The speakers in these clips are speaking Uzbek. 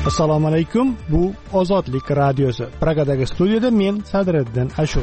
Assalomu alaykum. Bu Ozodlik radiosi. Pragadagi studiyada men Sadriddin Ashur.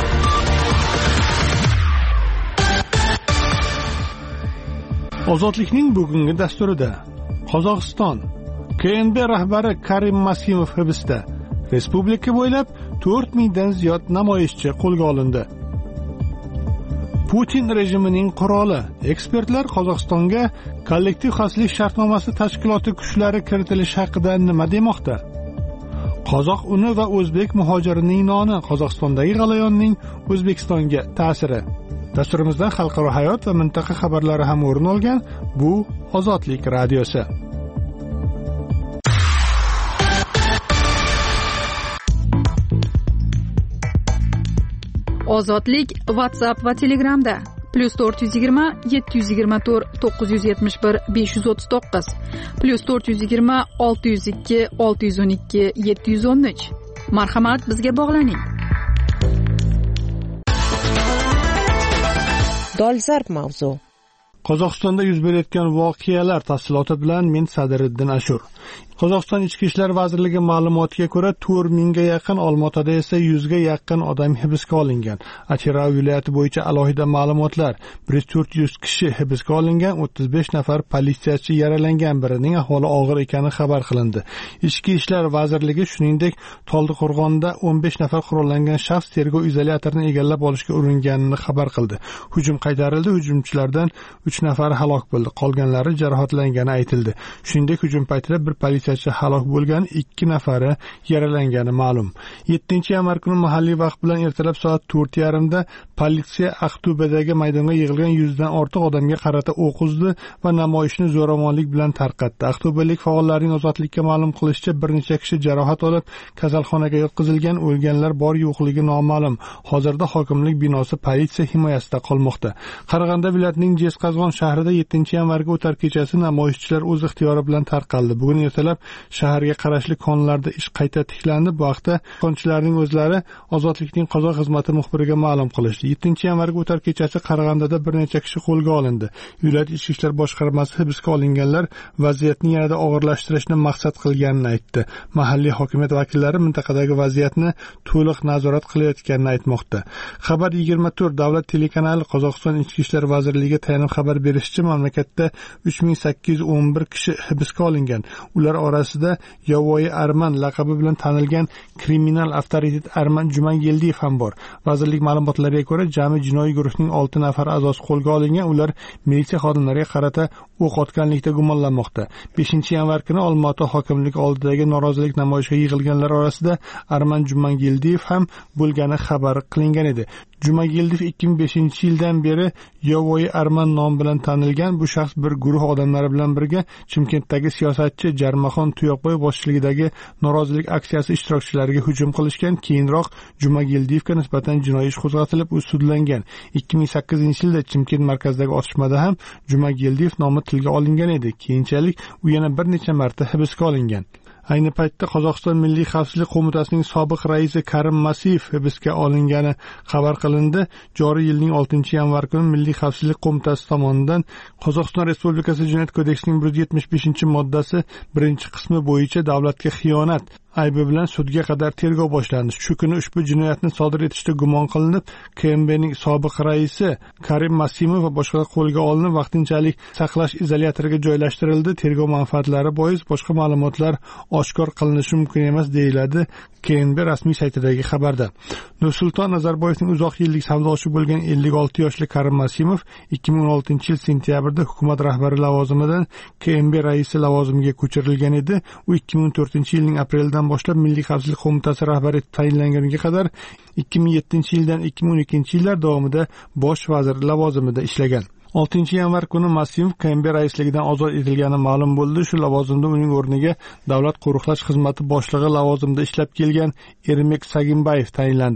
Ozodlikning bugungi dasturida Qozog'iston KNB rahbari Karim Masimov hibsda. Respublika bo'ylab 4000 dan ziyod namoyishchi qo'lga olindi. Putin rejimining quroli. Ekspertlar Qozog'istonga kollektiv xavfsizlik shartnomasi tashkiloti kuchlari kiritilishi haqida nima demoqda? Qozoq uni va o'zbek muhojirining noni. Qozog'istondagi g'alayonning O'zbekistonga ta'siri. Dasturimizdan xalqaro hayot va mintaqa xabarlari ham o'rin olgan. Bu Ozodlik radiosi. Ozodlik WhatsApp va Telegramda +420 724 971 539 +420 602 612 713. Marhamat, bizga bog'laning. Dolzarb mavzu. Qozog'istonda yuz berayotgan voqealar tafsiloti bilan men Sadriddin Ashur. Qozog'iston Ichki ishlar vazirligi ma'lumotiga ko'ra 4000 ga yaqin, Olmaotada esa 100 ga yaqin odam hibsga olingan. Achira viloyati bo'yicha alohida ma'lumotlar: 400 kishi hibsga olingan, 35 nafar politsiyachi yaralangan, birining ahvoli og'ir ekani xabar qilindi. Ichki ishlar vazirligi shuningdek Toldiqo'rg'onda 15 nafar qurollangan shaxs tergov izolyatorini egallab olishga uringanini xabar qildi. Hujum qaytarildi, hujumchilardan 3 nafari halok bo'ldi, qolganlari jarohatlangani aytildi. Shuningdek, hujum paytida bir politsiyachi halok bo'lgan, 2 nafari yaralangani ma'lum. 7-yanvar kuni mahalliy vaqt bilan ertalab soat 4:30 da politsiya Aqto'bedagi maydonga yig'ilgan 100 dan ortiq odamga qarata o'q uzdi va namoyishni zo'ravonlik bilan tarqatdi. Aqto'belik faollarning ozodlikka ma'lum qilishicha, bir necha kishi jarohat olib kasalxonaga yotqizilgan, o'lganlar bor yo'qligi noma'lum. Hozirda hokimlik binosi politsiya himoyasida qolmoqda. Qarag'anda viloyatining Jezqazg'on shahrida 7-yanvarga o'tar kechasi namoyishchilar o'z ixtiyori bilan tarqaldi. Bugun ertalab shaharga qarashli konlarda ish qayta tiklandi. Bu haqda konchilarning o'zlari Ozodlikning qozoq xizmati muxbiriga ma'lum qilishdi. 7-yanvarga o'tar kechasi Qarag'andada bir necha kishi qo'lga olindi. Viloyat ichki ishlar boshqarmasi hibsga olinganlar vaziyatni yanada og'irlashtirishni maqsad qilganini aytdi. Mahalliy hokimiyat vakillari mintaqadagi vaziyatni to'liq nazorat qilayotganini aytmoqda. Xabar 24 davlat telekanali Qozog'iston ichki ishlar vazirligiga tayanib xabar berishicha, mamlakatda 3811 kishi hibsga olingan. Ular orasida Yovvoyi Arman laqabi bilan tanilgan kriminal avtoritet Arman Jumangeldiyev ham bor. Vazirlik ma'lumotlariga ko'ra, jami jinoiy guruhning 6 nafar a'zosi qo'lga olingan. Ular militsiya xodimlariga qarata o'q otganlikda gumonlanmoqda. 5-yanvar kuni Olmaota hokimligi oldidagi norozilik namoyishiga yig'ilganlar orasida Arman Jumangeldiyev ham bo'lgani xabar qilingan edi. Jumangeldiyev 2005-yildan beri Yovvoyi Arman nom bilan tanilgan. Bu shaxs bir guruh odamlari bilan birga Chimkentdagi siyosatchi Jarmaxon Tuyoqboy boshchiligidagi norozilik aksiyasi ishtirokchilariga hujum qilishgan. Keyinroq Jumangeldiyevga nisbatan jinoiy ish qo'zg'atilib, u sudlangan. 2008-yilda Chimkent markazidagi otishmada ham Jumangeldiyev nomi tilga olingan edi. Keyinchalik u yana bir necha marta hibsga olingan. Ayni paytda Qozog'iston Milliy xavfsizlik qo'mitasining sobiq raisi Karim Masimov hibsga olingani xabar qilindi. Joriy yilning 6-yanvar kuni Milliy xavfsizlik qo'mitasi tomonidan Qozog'iston Respublikasi Jinoyat kodeksining 175-moddasi 1-qismi bo'yicha davlatga xiyonat aybi bilan sudga qadar tergov boshlandi. Shu kuni ushbu jinoyatni sodir etishda gumon qilinib, KMBning sobiq raisi Karim Masimov va boshqalar qo'lga olinib, vaqtinchalik saqlash izolyatoriga joylashtirildi. Tergov manfaatlari bois boshqa ma'lumotlar oshkor qilinishi mumkin emas, deyiladi KNB rasmiy saytidagi xabarda. Nursulton Nazarboyevning uzoq yillik savdoshi bo'lgan 56 yoshli Karim Masimov 2016-yil sentyabrda hukumat rahbari lavozimidan KNB raisi lavozimiga ko'chirilgan edi. U 2014-yilning aprelidan boshlab Milliy xavfsizlik qo'mitasi rahbari etib tayinlanganiga qadar 2007-yildan 2012-yillar davomida bosh vazir lavozimida ishlagan. 6-yanvar kuni Masimov KNB raisligidan ozod etilgani ma'lum bo'ldi. Shu lavozimda uning o'rniga davlat qo'riqlash xizmati boshlig'i lavozimida ishlab kelgan Ermek Sagimbayev tayinlandi.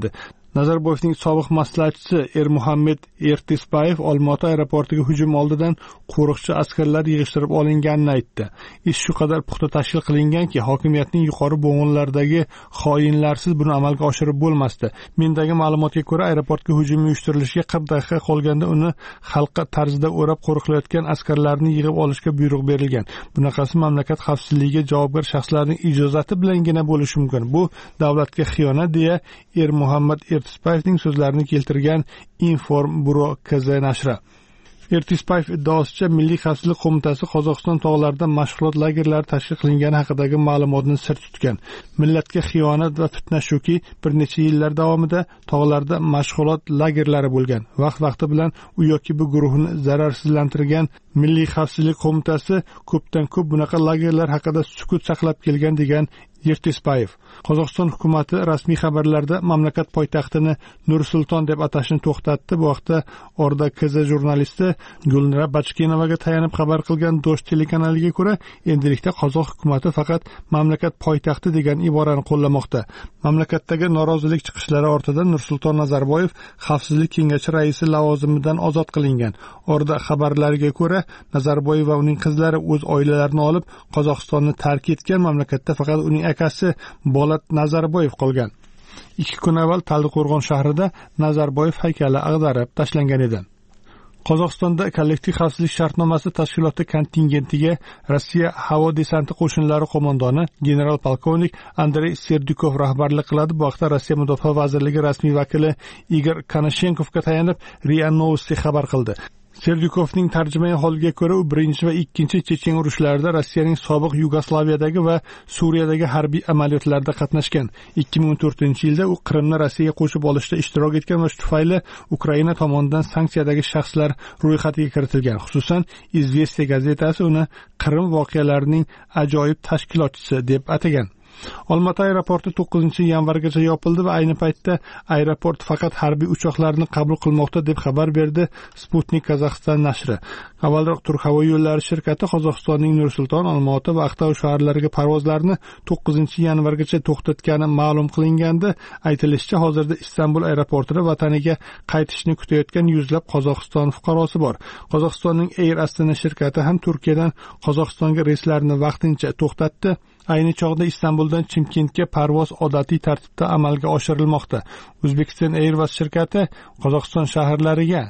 Nazarboyevning sobiq maslahatchisi Ermuhammad Ertisbayev Olmaota aeroportiga hujum oldidan qo'riqchi askarlar yig'ishtirib olinganini aytdi. Ish shu qadar puxta tashkil qilinganki, hokimiyatning yuqori bo'g'inlaridagi xoinlarsiz buni amalga oshirib bo'lmasdi. Mendagi ma'lumotga ko'ra, aeroportga hujum uyushtirilishiga 40 daqiqa qolganda uni halqa tarzida o'rab qo'riqlayotgan askarlarni yig'ib olishga buyruq berilgan. Bunaqasi mamlakat xavfsizligiga javobgar shaxslarning ijozati bilangina bo'lishi mumkin. Bu davlatga xiyonat deya Ermuhammad Ertisbayevning so'zlarini keltirgan Inform Buro KZ nashri. Ertisbayev iddaosicha Milliy xavfsizlik qo'mitasi Qozog'iston tog'larida mashg'ulot lagerlari tashkil qilingani haqidagi ma'lumotni sir tutgan. Millatga xiyonat va fitna shuki, bir necha yillar davomida tog'larda mashg'ulot lagerlari bo'lgan. Vaqt-vaqti bilan u yoki bu guruhni zararsizlantirgan Milliy xavfsizlik qo'mitasi ko'pdan ko'p bunaqa lagerlar haqida sukut saqlab kelgan degan Ertisbayev. Qozog'iston hukumati rasmiy xabarlarda mamlakat poytaxtini Nur-Sulton deb atashni to'xtatdi. Bu vaqtda Orda KZ jurnalisti Gulnira Bachkinovaga tayanib xabar qilgan Dosh telekanaliga ko'ra, endilikda qozoq hukumati faqat mamlakat poytaxti degan iborani qo'llamoqda. Mamlakatdagi norozilik chiqishlari ortidan Nur-Sulton Nazarboyev Xavfsizlik kengashi raisi lavozimidan ozod qilingan. Orda xabarlariga ko'ra, Nazarboyev va uning qizlari o'z oilalarini olib Qozog'istonni tark etgan. Mamlakatda faqat uning akasi Bolat Nazarboyev qolgan. 2 kun avval Taldiqo'rg'on shahrida Nazarboyev haykali ag'darib tashlangan edi. Qozog'istonda kollektiv xavfsizlik shartnomasi tashkiloti kontingentiga Rossiya havo desanti qo'shinlari qo'mondoni general-polkovnik Andrey Serdukov rahbarlik qiladi. Bu haqda Rossiya Mudofaa vazirligi rasmiy vakili Igor Konashenkovga tayanib RIA Novosti xabar qildi. Serdukovning tarjimai holiga ko'ra, u 1 va 2 Chechen urushlarida Rossiyaning sobiq Yugoslaviyadagi va Suriyadagi harbiy amaliyotlarda qatnashgan. 2014-yilda u Qrimni Rossiyaga qo'shib olishda ishtirok etgan va shu tufayli Ukraina tomonidan sanksiyadagi shaxslar ro'yxatiga kiritilgan. Xususan, Izvestiya gazetasi uni Qrim voqealarining ajoyib tashkilotchisi deb atagan. Olmaota aeroporti 9-yanvargacha yopildi va ayni paytda aeroport faqat harbiy uchoqlarni qabul qilmoqda deb xabar berdi Sputnik Qozog'iston nashri. Avvalroq Turk havo yo'llari shirkati Qozog'istonning Nur-Sulton, Olmaota va Aqtau shaharlariga parvozlarni 9-yanvargacha to'xtatgani ma'lum qilingandi. Aytilishicha, hozirda Istanbul aeroportida vataniga qaytishni kutayotgan yuzlab Qozog'iston fuqarosi bor. Qozog'istonning Air Astana shirkati ham Turkiyadan Qozog'istonga reyslarni vaqtincha to'xtatdi. Ayni chog'da Istanbuldan Chimkentga parvoz odatiy tartibda amalga oshirilmoqda. Uzbekistan Airways shirkati Qozog'iston shaharlariga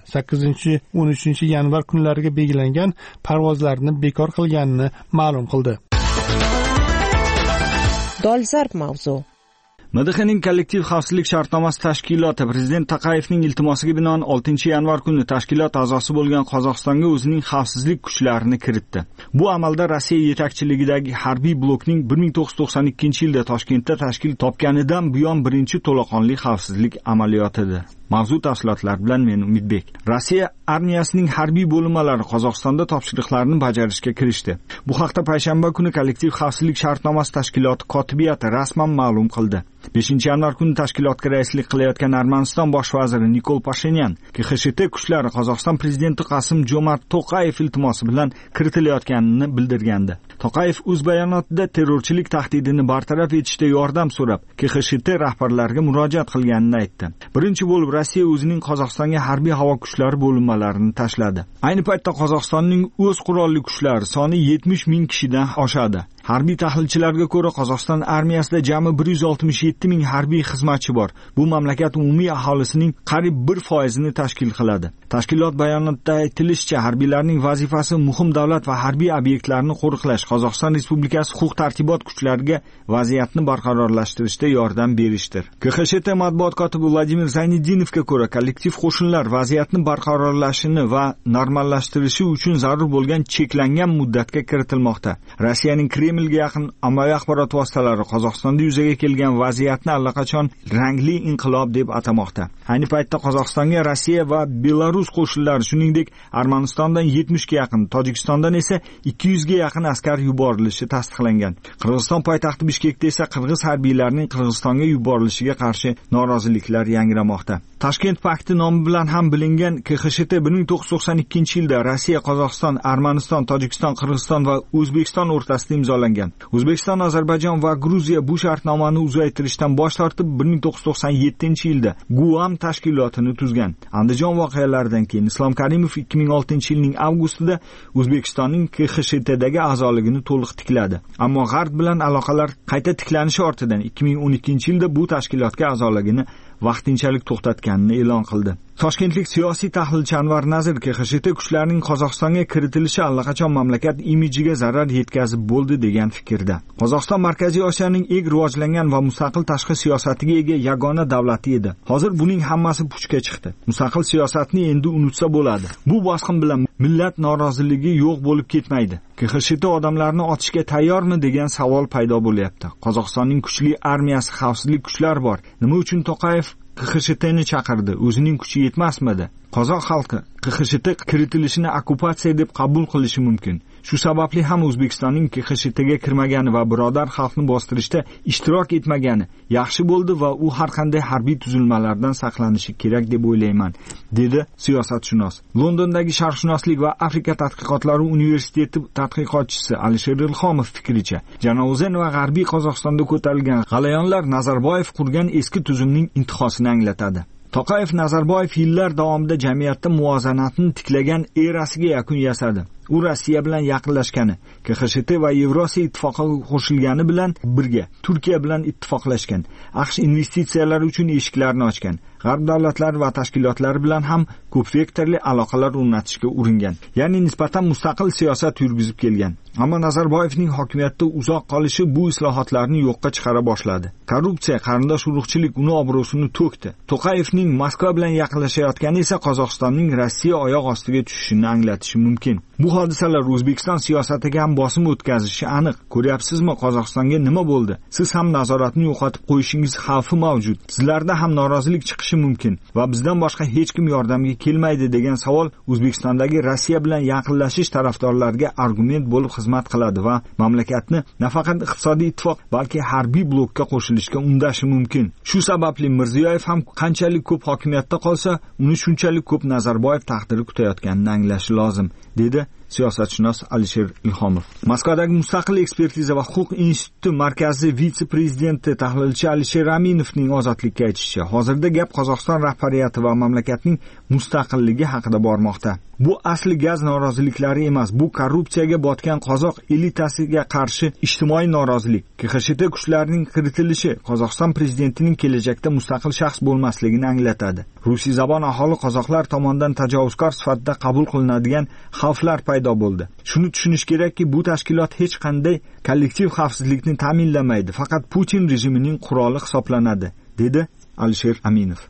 8-13 yanvar kunlariga belgilangan parvozlarni bekor qilganini ma'lum qildi. Dolzarb mavzu. MDHning kollektiv xavfsizlik shartnomasi tashkiloti Prezident Taqayevning iltimosiga binoan 6-yanvar kuni tashkilot a'zosi bo'lgan Qozog'istonga o'zining xavfsizlik kuchlarini kiritdi. Bu amalda Rossiya yetakchiligidagi harbiy blokning 1992-yilda Toshkentda tashkil topganidan buyon birinchi to'laqonli xavfsizlik amaliyotidir. Mavzu tafsilotlar bilan men Umidbek. Rossiya armiyasining harbiy bo'linmalari Qozog'istonda topshiriqlarni bajarishga kirishdi. Bu haqda payshanba kuni kollektiv xavfsizlik shartnomasi tashkiloti kotibiyati rasman ma'lum qildi. 5-yanvar kuni tashkilotga raislik qilayotgan Armaniston bosh vaziri Nikol Pashinyan KXSHT kuchlari Qozog'iston prezidenti Qosim-Jomart To'qayev iltimosi bilan kiritilayotganini bildirgandi. To'qayev o'z bayonotida terrorchilik tahdidini bartaraf etishda yordam so'rab, KXSHT rahbarlariga murojaat qilganini aytdi. Birinchi bo'lib Rossiya o'zining Qozog'istonga harbiy havo kuchlari bo'linmalarini tashladi. Ayni paytda Qozog'istonning o'z qurolli kuchlari soni 70 ming kishidan oshadi. Harbiy tahlilchilarga ko'ra, Qozog'iston armiyasida jami 167 ming harbiy xizmatchi bor. Bu mamlakat umumiy aholisining qariyb 1% tashkil qiladi. Tashkilot bayonotida aytilishicha, harbiylarning vazifasi muhim davlat va harbiy obyektlarni qo'riqlash, Qozog'iston Respublikasi huquq-tartibot kuchlariga vaziyatni barqarorlashtirishda yordam berishdir. KXSHT matbuot kotibi Vladimir Zaynidinovga ko'ra, kollektiv qo'shinlar vaziyatni barqarorlashishini va normallashtirishi uchun zarur bo'lgan cheklangan muddatga kiritilmoqda. Rossiyaning Kremlga yaqin ommaviy axborot vositalari Qozog'istonda yuzaga kelgan vaziyatni allaqachon rangli inqilob deb atamoqda. Ayni paytda Qozog'istonga Rossiya va Belarus qo'shinlari, shuningdek Armanistondan 70 ga yaqin, Tojikistondan esa 200 ga yaqin askar yuborilishi tasdiqlangan. Qirg'iziston poytaxti Bishkekda esa qirg'iz harbiylarining Qirg'izistonga yuborilishiga qarshi noroziliklar yangramoqda. Toshkent pakti nomi bilan ham bilingan KXSHT 1992-yilda Rossiya, Qozog'iston, Armaniston, Tojikiston, Qirg'iziston va O'zbekiston o'rtasida imzolangan imzolangan. O'zbekiston, Ozarbayjon va Gruziya bu shartnomani uzaytirishdan bosh tortib 1997-yilda Guam tashkilotini tuzgan. Andijon voqealaridan keyin Islom Karimov 2006-yilning avgustida O'zbekistonning KXSHTdagi a'zoligini to'liq tikladi. Ammo G'arb bilan aloqalar qayta tiklanishi ortidan 2012-yilda bu tashkilotga a'zoligini vaqtinchalik to'xtatganini e'lon qildi. Toshkentlik siyosiy tahlilchi Anvar Nazir KXSHT kuchlarining Qozog'istonga kiritilishi allaqachon mamlakat imijiga zarar yetkazib bo'ldi degan fikrda. Qozog'iston Markaziy Osiyoning eng rivojlangan va mustaqil tashqi siyosatiga ega yagona davlati edi. Hozir buning hammasi puchga chiqdi. Mustaqil siyosatni endi unutsa bo'ladi. Bu bosqin bilan millat noroziligi yo'q bo'lib ketmaydi. KXSHT odamlarni otishga tayyormi degan savol paydo bo'lyapti. Qozog'istonning kuchli armiyasi, xavfsizlik kuchlari bor. Nima uchun To'qayev KXSHTni chaqirdi? O'zining kuchi yetmasmidi? Qozoq xalqi KXSHT kiritilishini okkupatsiya deb qabul qilishi mumkin. Shu sababli ham O'zbekistonning KXSHTga kirmagani va birodar xalqni bostirishda ishtirok etmagani yaxshi bo'ldi va u har qanday harbiy tuzilmalardan saqlanishi kerak deb o'ylayman, dedi siyosatshunos. Londondagi Sharqshunoslik va Afrika tadqiqotlari universiteti tadqiqotchisi Alisher Ilhomov fikricha, Janozen va G'arbiy Qozog'istonda ko'tarilgan g'alayonlar Nazarboyev qurgan eski tuzumning intihosini anglatadi. To'qayev Nazarboyev yillar davomida jamiyatda muvozanatni tiklagan erasiga yakun yasadi. U Rossiya bilan yaqinlashgani, KXSHT va Yevrosiyo ittifoqiga qo'shilgani bilan birga Turkiya bilan ittifoqlashgan. AQSh investitsiyalar uchun eshiklarni ochgan. G'arb davlatlari va tashkilotlari bilan ham ko'p vektorli aloqalar o'rnatishga uringan. Ya'ni nisbatan mustaqil siyosat yurgizib kelgan. Ammo Nazarboyevning hokimiyatda uzoq qolishi bu islohotlarni yo'qqa chiqara boshladi. Korrupsiya, qarindosh urug'chilik uni obro'sini to'kdi. To'qayevning Moskva bilan yaqinlashayotgani esa Qozog'istonning Rossiya oyoq ostiga tushishini anglatishi mumkin. Bu hodisalar O'zbekiston siyosatiga ham bosim o'tkazishi aniq. Ko'ryapsizmi, Qozog'istonga nima bo'ldi? Siz ham nazoratni yo'qotib qo'yishingiz xavfi mavjud. Sizlarda ham norozilik chiqishi mumkin va bizdan boshqa hech kim yordamga kelmaydi degan savol O'zbekistondagi Rossiya bilan yaqinlashish tarafdorlariga argument bo'lib xizmat qiladi va mamlakatni nafaqat iqtisodiy ittifoq, balki harbiy blokka qo'shilishga undashi mumkin. Shu sababli Mirziyoyev ham qanchalik ko'p hokimiyatda qolsa, uni shunchalik ko'p Nazarboyev taqdiri kutayotganini anglashi lozim, dedi siyosatshunos Alisher Ilhomov. Moskvadagi Mustaqil ekspertiza va huquq instituti markaziy vitse-prezidenti tahlilchi Alisher Aminovning ozodlikka aytishicha, hozirda gap Qozog'iston rahbariyati va mamlakatning mustaqilligi haqida bormoqda. Bu asli gaz noroziliklari emas, bu korrupsiyaga botgan qozoq elitasiga qarshi ijtimoiy norozilik. KXSHT kuchlarining kiritilishi Qozog'iston prezidentining kelajakda mustaqil shaxs bo'lmasligini anglatadi. Rusiyzabon aholi qozoqlar tomonidan tajovuzkor sifatida qabul qilinadigan xavflar paydo bo'ldi. Shuni tushunish kerakki, bu tashkilot hech qanday kollektiv xavfsizlikni ta'minlamaydi, faqat Putin rejimining quroli hisoblanadi, dedi Alisher Aminov.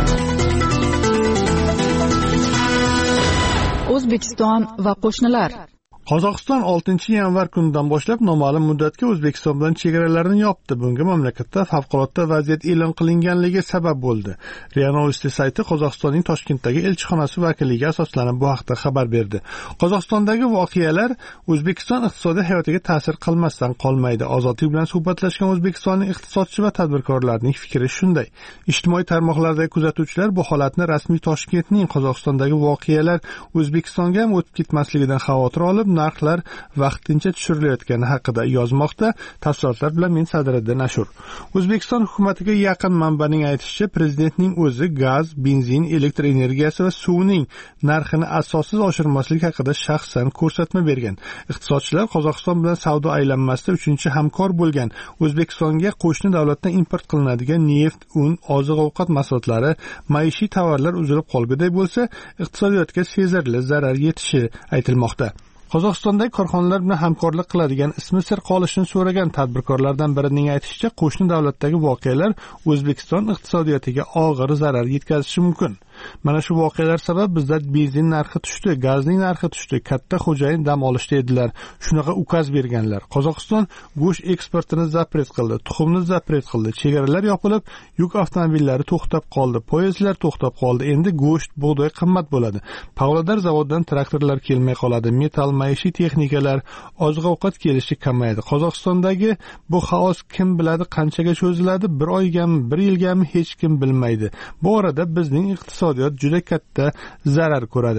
O'zbekiston va qo'shnilar. Qozog'iston 6-yanvar kunidan boshlab noma'lum muddatga O'zbekiston bilan chegaralarini yopdi. Bunga mamlakatda favqulodda vaziyat e'lon qilinganligi sabab bo'ldi. RIA Novosti sayti Qozog'istonning Toshkentdagi elchixonasi vakiliga asoslanib bu haqda xabar berdi. Qozog'istondagi voqealar O'zbekiston iqtisodiy hayotiga ta'sir qilmasdan qolmaydi. Ozodlik bilan suhbatlashgan O'zbekistonning iqtisodchi va tadbirkorlarining fikri shunday. Ijtimoiy tarmoqlardagi kuzatuvchilar bu holatni rasmiy Toshkentning Qozog'istondagi voqealar O'zbekistonga ham o'tib ketmasligidan xavotir olib, narxlar vaqtincha tushirilayotgani haqida yozmoqda. Tafsilotlar bilan men Sadiriddin Ashur. O'zbekiston hukumatiga yaqin manbaning aytishicha, prezidentning o'zi gaz, benzin, elektr energiyasi va suvning narxini asossiz oshirmaslik haqida shaxsan ko'rsatma bergan. Iqtisodchilar Qozog'iston bilan savdo aylanmasida 3-hamkor bo'lgan O'zbekistonga qo'shni davlatdan import qilinadigan neft, un, oziq-ovqat mahsulotlari, maishiy tovarlar uzilib qolguday bo'lsa, iqtisodiyotga sezilarli zarar yetishi aytilmoqda. Qozog'istondagi korxonalar bilan hamkorlik qiladigan ismi sir qolishini so'ragan tadbirkorlardan birining aytishicha, qo'shni davlatdagi voqealar O'zbekiston iqtisodiyotiga og'ir zarar yetkazishi mumkin. Mana shu voqealar sabab bizda benzin narxi tushdi, gazning narxi tushdi, katta xo'jayin dam olishda edilar. Shunaqa ukaz berganlar. Qozog'iston go'sht eksportini zapret qildi, tuxumni zapret qildi, chegaralar yopilib, yuk avtomobillari to'xtab qoldi, poyezdlar to'xtab qoldi. Endi go'sht, bug'doy qimmat bo'ladi. Pavlodar zavodidan traktorlar kelmay qoladi, metal, maishiy texnikalar, oziq-ovqat kelishi kamayadi. Qozog'istondagi bu xaos kim biladi qanchaga cho'ziladi? 1 oygami, 1 yilgami hech kim bilmaydi. Bu orada bizning iqtisodiyot juda katta zarar ko'radi.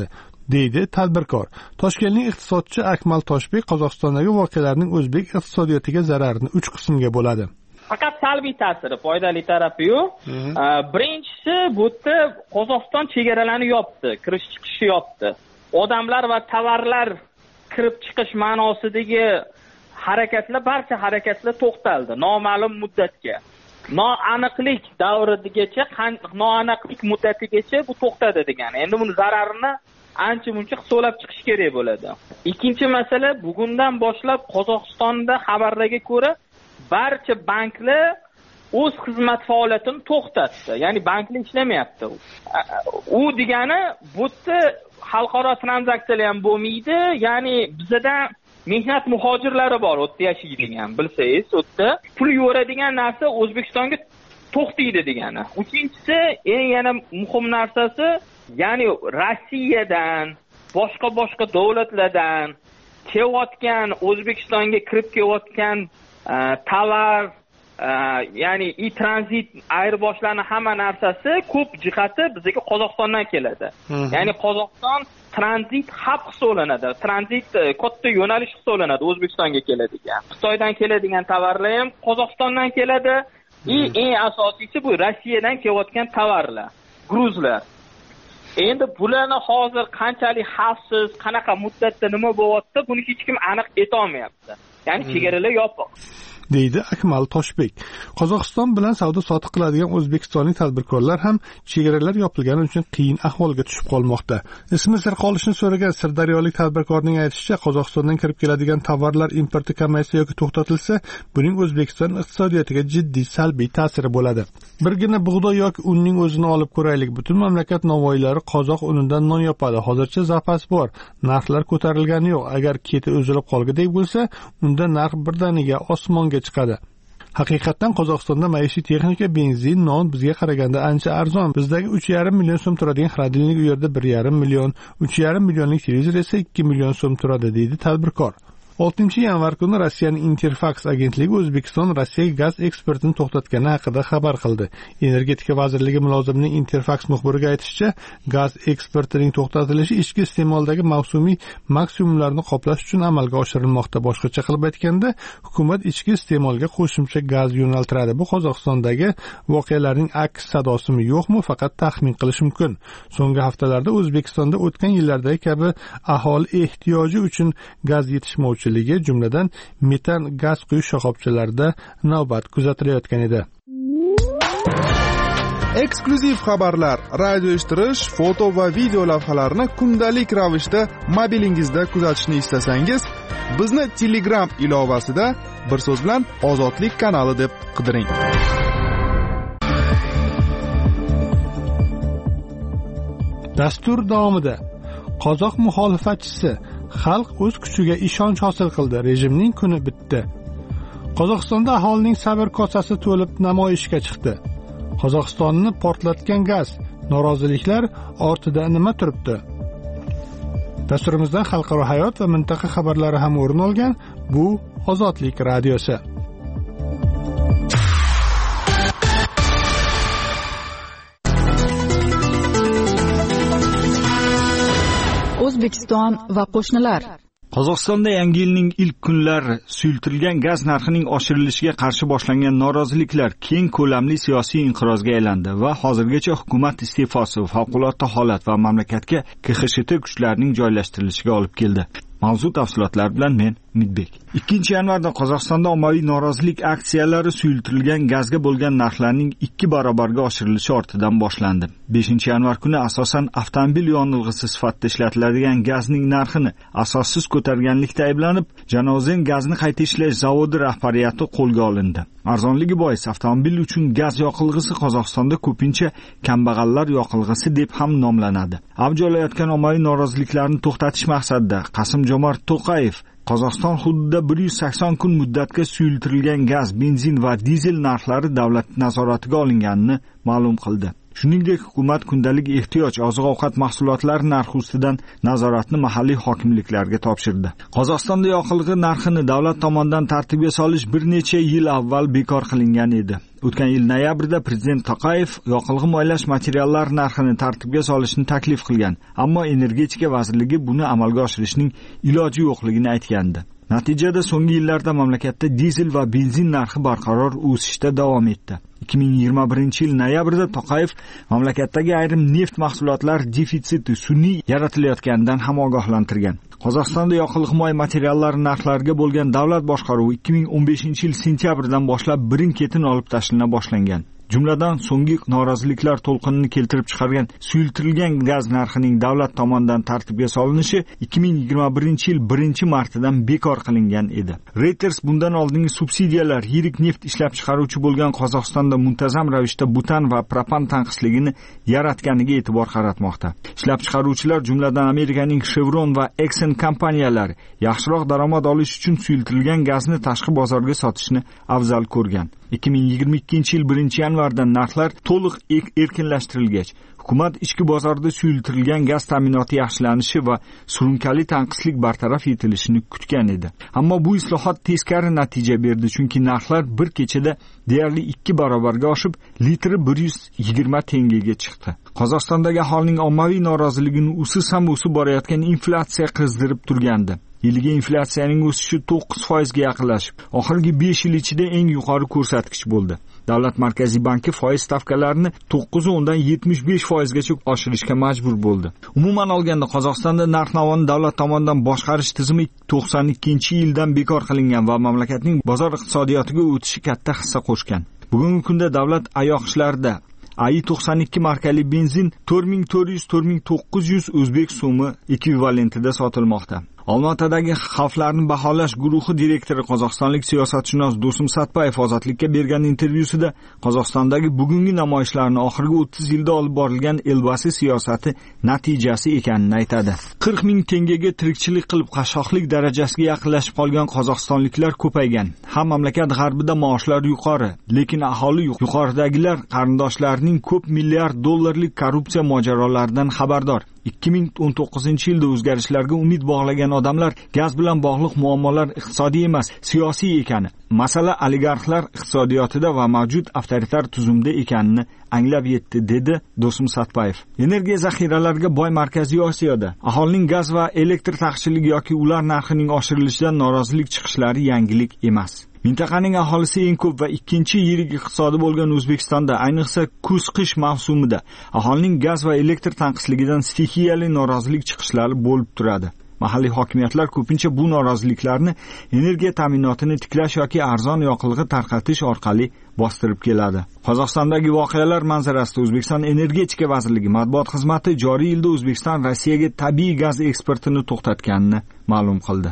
deydi tadbirkor. Toshkentlik iqtisodchi Akmal Toshbek Qozog'istondagi voqealarning o'zbek iqtisodiyotiga zararini 3 qismga bo'ladi. Faqat salbiy ta'siri, foydali tarafi yo'q. Birinchisi, bu yerda Qozog'iston chegaralarni yopdi, kirish chiqishni yopdi. Odamlar va tovarlar kirib chiqish ma'nosidagi harakatlar, barcha harakatlar to'xtaldi noma'lum muddatga. Noaniqlik davrigacha, noaniqlik muddatigacha bu to'xtadi degani. Endi buni zararini ancha-muncha hisoblab chiqish kerak bo'ladi. Ikkinchi masala, bugundan boshlab Qozog'istonda xabarlarga ko'ra barcha banklar o'z xizmat faoliyatini to'xtatdi. Ya'ni banklar ishlamayapti. U degani bu yerda xalqaro tranzaksiyalar ham bo'lmaydi. Ya'ni bizda mehnat muhojirlari bor, o'tda yashaydigan, bilsangiz, o'tda pul yo'radigan narsa O'zbekistonga to'xtaydi degani. Uchinchisi, eng yana muhim narsasi, ya'ni Rossiyadan, boshqa davlatlardan kelayotgan, O'zbekistonga kirib kelayotgan tovar, ya'ni tranzit ayirboshlari hamma narsasi ko'p jihati bizga Qozog'istondan keladi. Ya'ni Qozog'iston tranzit hab hisoblanadi. Tranzit katta yo'nalish hisoblanadi O'zbekistonga keladigan. Xitoydan keladigan tovarlar ham Qozog'istondan keladi. Eng asosiysi bu Rossiyadan kelayotgan tovarlar, gruzlar. Endi bularni hozir qanchalik xavfsiz, qanaqa muddatda nima bo'lyapti, buni hech kim aniq ayta olmayapti. Ya'ni chegaralar yopiq. deydi Akmal Toshbek. Qozog'iston bilan savdo-sotiq qiladigan o'zbekistonlik tadbirkorlar ham chegaralar yopilgani uchun qiyin ahvolga tushib qolmoqda. Ismi sir qolishini so'ragan sirdaryolik tadbirkorning aytishicha, Qozog'istondan kirib keladigan tovarlar importi kamaysa yoki to'xtatilsa, buning O'zbekiston iqtisodiyotiga jiddiy salbiy ta'siri bo'ladi. Birgina bug'doy yoki unning o'zini olib ko'raylik. Butun mamlakat novvoylari qozoq unidan non yopadi. Hozircha zapas bor. Narxlar ko'tarilgani yo'q. Agar keti uzilib qolgandek bo'lsa, unda narx birdaniga osmonga chiqadi. Haqiqatan Qozog'istonda maishiy texnika, benzin, non bizga qaraganda ancha arzon. Bizdagi 3,5 million so'm turadigan xolodilnik u yerda 1,5 million, 3,5 millionlik televizor esa 2 million so'm turadi, deydi tadbirkor. 6-yanvar kuni Rossiyaning Interfax agentligi O'zbekiston Rossiyaga gaz eksportini to'xtatgani haqida xabar qildi. Energetika vazirligi mulozimining Interfax muxbiriga aytishicha, gaz eksportining to'xtatilishi ichki iste'moldagi mavsumiy maksimumlarni qoplash uchun amalga oshirilmoqda. Boshqacha qilib aytganda, hukumat ichki iste'molga qo'shimcha gaz yo'naltiradi. Bu Qozog'istondagi voqealarning aks sadosimi yo'qmi, faqat taxmin qilish mumkin. So'nggi haftalarda O'zbekistonda o'tgan yillardagi kabi aholi ehtiyoji uchun gaz yetishmovchi jumladan metan gaz quyish shoxobchalarida navbat kuzatilayotgan edi. Eksklyuziv xabarlar, radio eshittirish, foto va video lavhalarni kundalik ravishda mobilingizda kuzatishni istasangiz, bizni Telegram ilovasida bir so'z bilan Ozodlik kanali deb qidiring. Dastur davomida qozoq muxolifatchisi xalq o'z kuchiga ishonch hosil qildi. Rejimning kuni bitdi. Qozog'istonda aholining sabr kosasi to'lib namoyishga chiqdi. Qozog'istonni portlatgan gaz, noroziliklar ortida nima turibdi? Dasturimizdan xalqaro hayot va mintaqa xabarlari ham o'rin olgan. Bu Ozodlik radiosi. O'zbekiston va qo'shnilar. Qozog'istonda yangi yilning ilk kunlari suyultirilgan gaz narxining oshirilishiga qarshi boshlangan noroziliklar keng ko'lamli siyosiy inqirozga aylandi va hozirgacha hukumat iste'fosi, favqulodda holat va mamlakatga KXSHT kuchlarining joylashtirilishiga olib keldi. Mavzu tafsilotlar bilan men Midbek. 2-yanvarda Qozog'istonda ommaviy norozilik aksiyalari suyultirilgan gazga bo'lgan narxlarning 2 barobarga oshirilishi ortidan boshlandi. 5-yanvar kuni asosan avtomobil yonilg'isi sifatida ishlatiladigan gazning narxini asossiz ko'targanlikda ayblanib, Janozen gazni qayta ishlash zavodi rahbariyati qo'lga olindi. Arzonligi bois avtomobil uchun gaz yoqilg'isi Qozog'istonda ko'pincha kambag'allar yoqilg'isi deb ham nomlanadi. Avj olayotgan ommaviy noroziliklarni to'xtatish maqsadida Qasim-Jomart To'qayev Qozog'iston hududida 180 kun muddatga suyultirilgan gaz, benzin va dizel narxlari davlat nazoratiga olinganini ma'lum qildi. Shuningdek, hukumat kundalik ehtiyoj oziq-ovqat mahsulotlari narxi ustidan nazoratni mahalliy hokimliklarga topshirdi. Qozog'istonda yoqilg'i narxini davlat tomonidan tartibga solish bir necha yil avval bekor qilingan edi. O'tgan yil noyabrda prezident Toqayev yoqilg'i moylash materiallari narxini tartibga solishni taklif qilgan, ammo energetika vazirligi buni amalga oshirishning iloji yo'qligini aytgandi. Natijada so'nggi yillarda mamlakatda dizel va benzin narxi barqaror o'sishda davom etdi. 2021-yil noyabrda Toqayev mamlakatdagi ayrim neft mahsulotlari defitsiti sun'iy yaratilayotganidan ham ogohlantirgan. Qozog'istonda yoqilg'i moy materiallari narxlariga bo'lgan davlat boshqaruvi 2015-yil sentyabrdan boshlab birin-ketin olib tashlana boshlangan. Jumladan so'nggi noroziliklar to'lqinini keltirib chiqargan suyultirilgan gaz narxining davlat tomonidan tartibga solinishi 2021-yil 1-martidan bekor qilingan edi. Reuters bundan oldingi subsidiyalar yirik neft ishlab chiqaruvchi bo'lgan Qozog'istonda muntazam ravishda butan va propan tanqisligini yaratganiga e'tibor qaratmoqda. Ishlab chiqaruvchilar jumladan Amerikaning Chevron va Exxon kompaniyalari yaxshiroq daromad olish uchun suyultirilgan gazni tashqi bozorga sotishni afzal ko'rgan. 2022-yil 1-yanvardan narxlar to'liq erkinlashtirilgach, hukumat ichki bozorda suyultirilgan gaz ta'minoti yaxshilanishi va surunkali tanqislik bartaraf etilishini kutgan edi. Ammo bu islohot teskari natija berdi, chunki narxlar bir kechada deyarli 2 barobarga oshib, litri 120 tengaga chiqdi. Qozog'istondagi aholining ommaviy noroziligini o'sib borayotgan inflyatsiya qizdirib turgandi. Yilgi inflyatsiyaning o'sishi 9% ga yaqinlashib, oxirgi 5 yil ichida eng yuqori ko'rsatkich bo'ldi. Davlat markaziy banki foiz stavkalarini 9.10dan 75% gacha oshirishga majbur bo'ldi. Umuman olganda Qozog'istonda narx-navoni davlat tomonidan boshqarish tizimi 92-yildan bekor qilingan va mamlakatning bozor iqtisodiyotiga o'tishi katta hissa qo'shgan. Bugungi kunda davlat ayoq ishlarida AI-92 markali benzin 4400-4900 o'zbek so'mi ekvivalentida sotilmoqda. Olmaotadagi xavflarni baholash guruhi direktori qozog'istonlik siyosatshunos Do'stum Satpayev Ozodlikka bergan intervyusida Qozog'istondagi bugungi namoyishlarni oxirgi 30 yilda olib borilgan Elbasi siyosati natijasi ekanini aytadi. 40 ming tengaga tirikchilik qilib qashshoqlik darajasiga yaqinlashib qolgan qozog'istonliklar ko'paygan. Ham mamlakat g'arbida maoshlar yuqori, lekin aholi yuqoridagilar qarindoshlarining ko'p milliard dollarlik korrupsiya mojarolaridan xabardor. 2019-yilda o'zgarishlarga umid bog'lagan odamlar gaz bilan bog'liq muammolar iqtisodiy emas, siyosiy ekani, masala oligarxlar iqtisodiyotida va mavjud avtoritar tuzumda ekanini anglab yetdi, dedi Do'stum Satpayev. Energiya zaxiralariga boy Markaziy Osiyoda aholining gaz va elektr taqchilligi yoki ular narxining oshirilishidan norozilik chiqishlari yangilik emas. Mintaqaning aholisi eng ko'p va ikkinchi yirik iqtisodi bo'lgan O'zbekistonda, ayniqsa kuz-qish mavsumida aholining gaz va elektr tanqisligidan stixiyali norozilik chiqishlari bo'lib turadi. Mahalliy hokimiyatlar ko'pincha bu noroziliklarni energiya ta'minotini tiklash yoki arzon yoqilg'i tarqatish orqali bostirib keladi. Qozog'istondagi voqealar manzarasida O'zbekiston Energetika vazirligi matbuot xizmati joriy yilda O'zbekiston Rossiyaga tabiiy gaz eksportini to'xtatganini ma'lum qildi.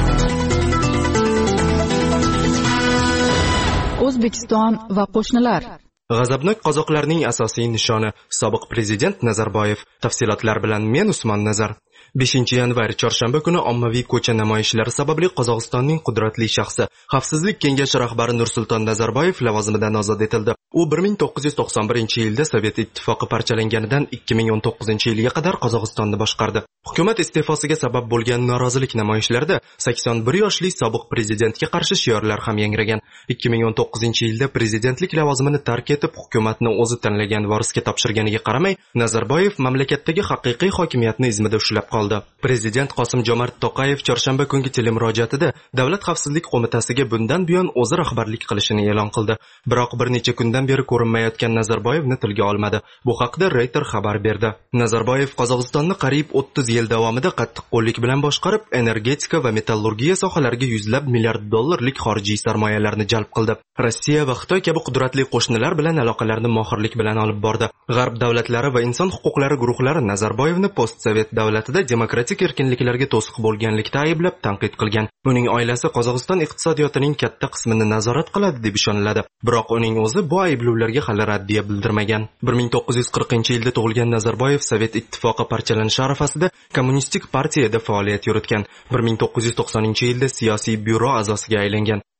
O'zbekiston va qo'shnilar. G'azabnok qozoqlarning asosiy nishoni sobiq prezident Nazarboyev. Tafsilotlar bilan men Usmon Nazar. 5-yanvar chorshanba kuni ommaviy ko'cha namoyishlari sababli Qozog'istonning qudratli shaxsi, Xavfsizlik kengashi rahbari Nursulton Nazarboyev lavozimidan ozod etildi. U 1991-yilda Sovet ittifoqi parchalanganidan 2019-yilga qadar Qozog'istonni boshqardi. Hukumat iste'fosiga sabab bo'lgan norozilik namoyishlarida 81 yoshli sobiq prezidentga qarshi shiorlar ham yangragan. 2019-yilda prezidentlik lavozimini tark etib, hukumatni o'zi tanlagan vorisga topshirganiga qaramay, Nazarboyev mamlakatdagi haqiqiy hokimiyatni izmida ushlab qoldi. Prezident Qosim-Jomart Toqayev chorshanba kungi telemurojaatida Davlat xavfsizlik qo'mitasiga bundan buyon o'zi rahbarlik qilishini e'lon qildi. Biroq bir necha kundan beri ko'rinmayotgan Nazarboyevni tilga olmadi. Bu haqda Reuters xabar berdi. Nazarboyev Qozog'istonni qariyb 30 yil davomida qattiqqo'llik bilan boshqarib, energetika va metallurgiya sohalariga yuzlab milliard dollarlik xorijiy sarmoyalarni jalb qildi. Rossiya va Xitoy kabi qudratli qo'shnilar bilan aloqalarni mohirlik bilan olib bordi. G'arb davlatlari va inson huquqlari guruhlari Nazarboyevni post-sovet davlatida demokratik erkinliklarga to'siq bo'lganlikda ayblab tanqid qilgan. Uning oilasi Qozog'iston iqtisodiyotining katta qismini nazorat qiladi deb ishoniladi. Biroq uning o'zi bu ayblovlarga hali raddiya bildirmagan. 1940-yilda tug'ilgan Nazarboyev Sovet ittifoqi parchalanishi arafasida Kommunistik partiyada faoliyat yuritgan. 1990-yilda siyosiy byuro a'zosiga aylangan.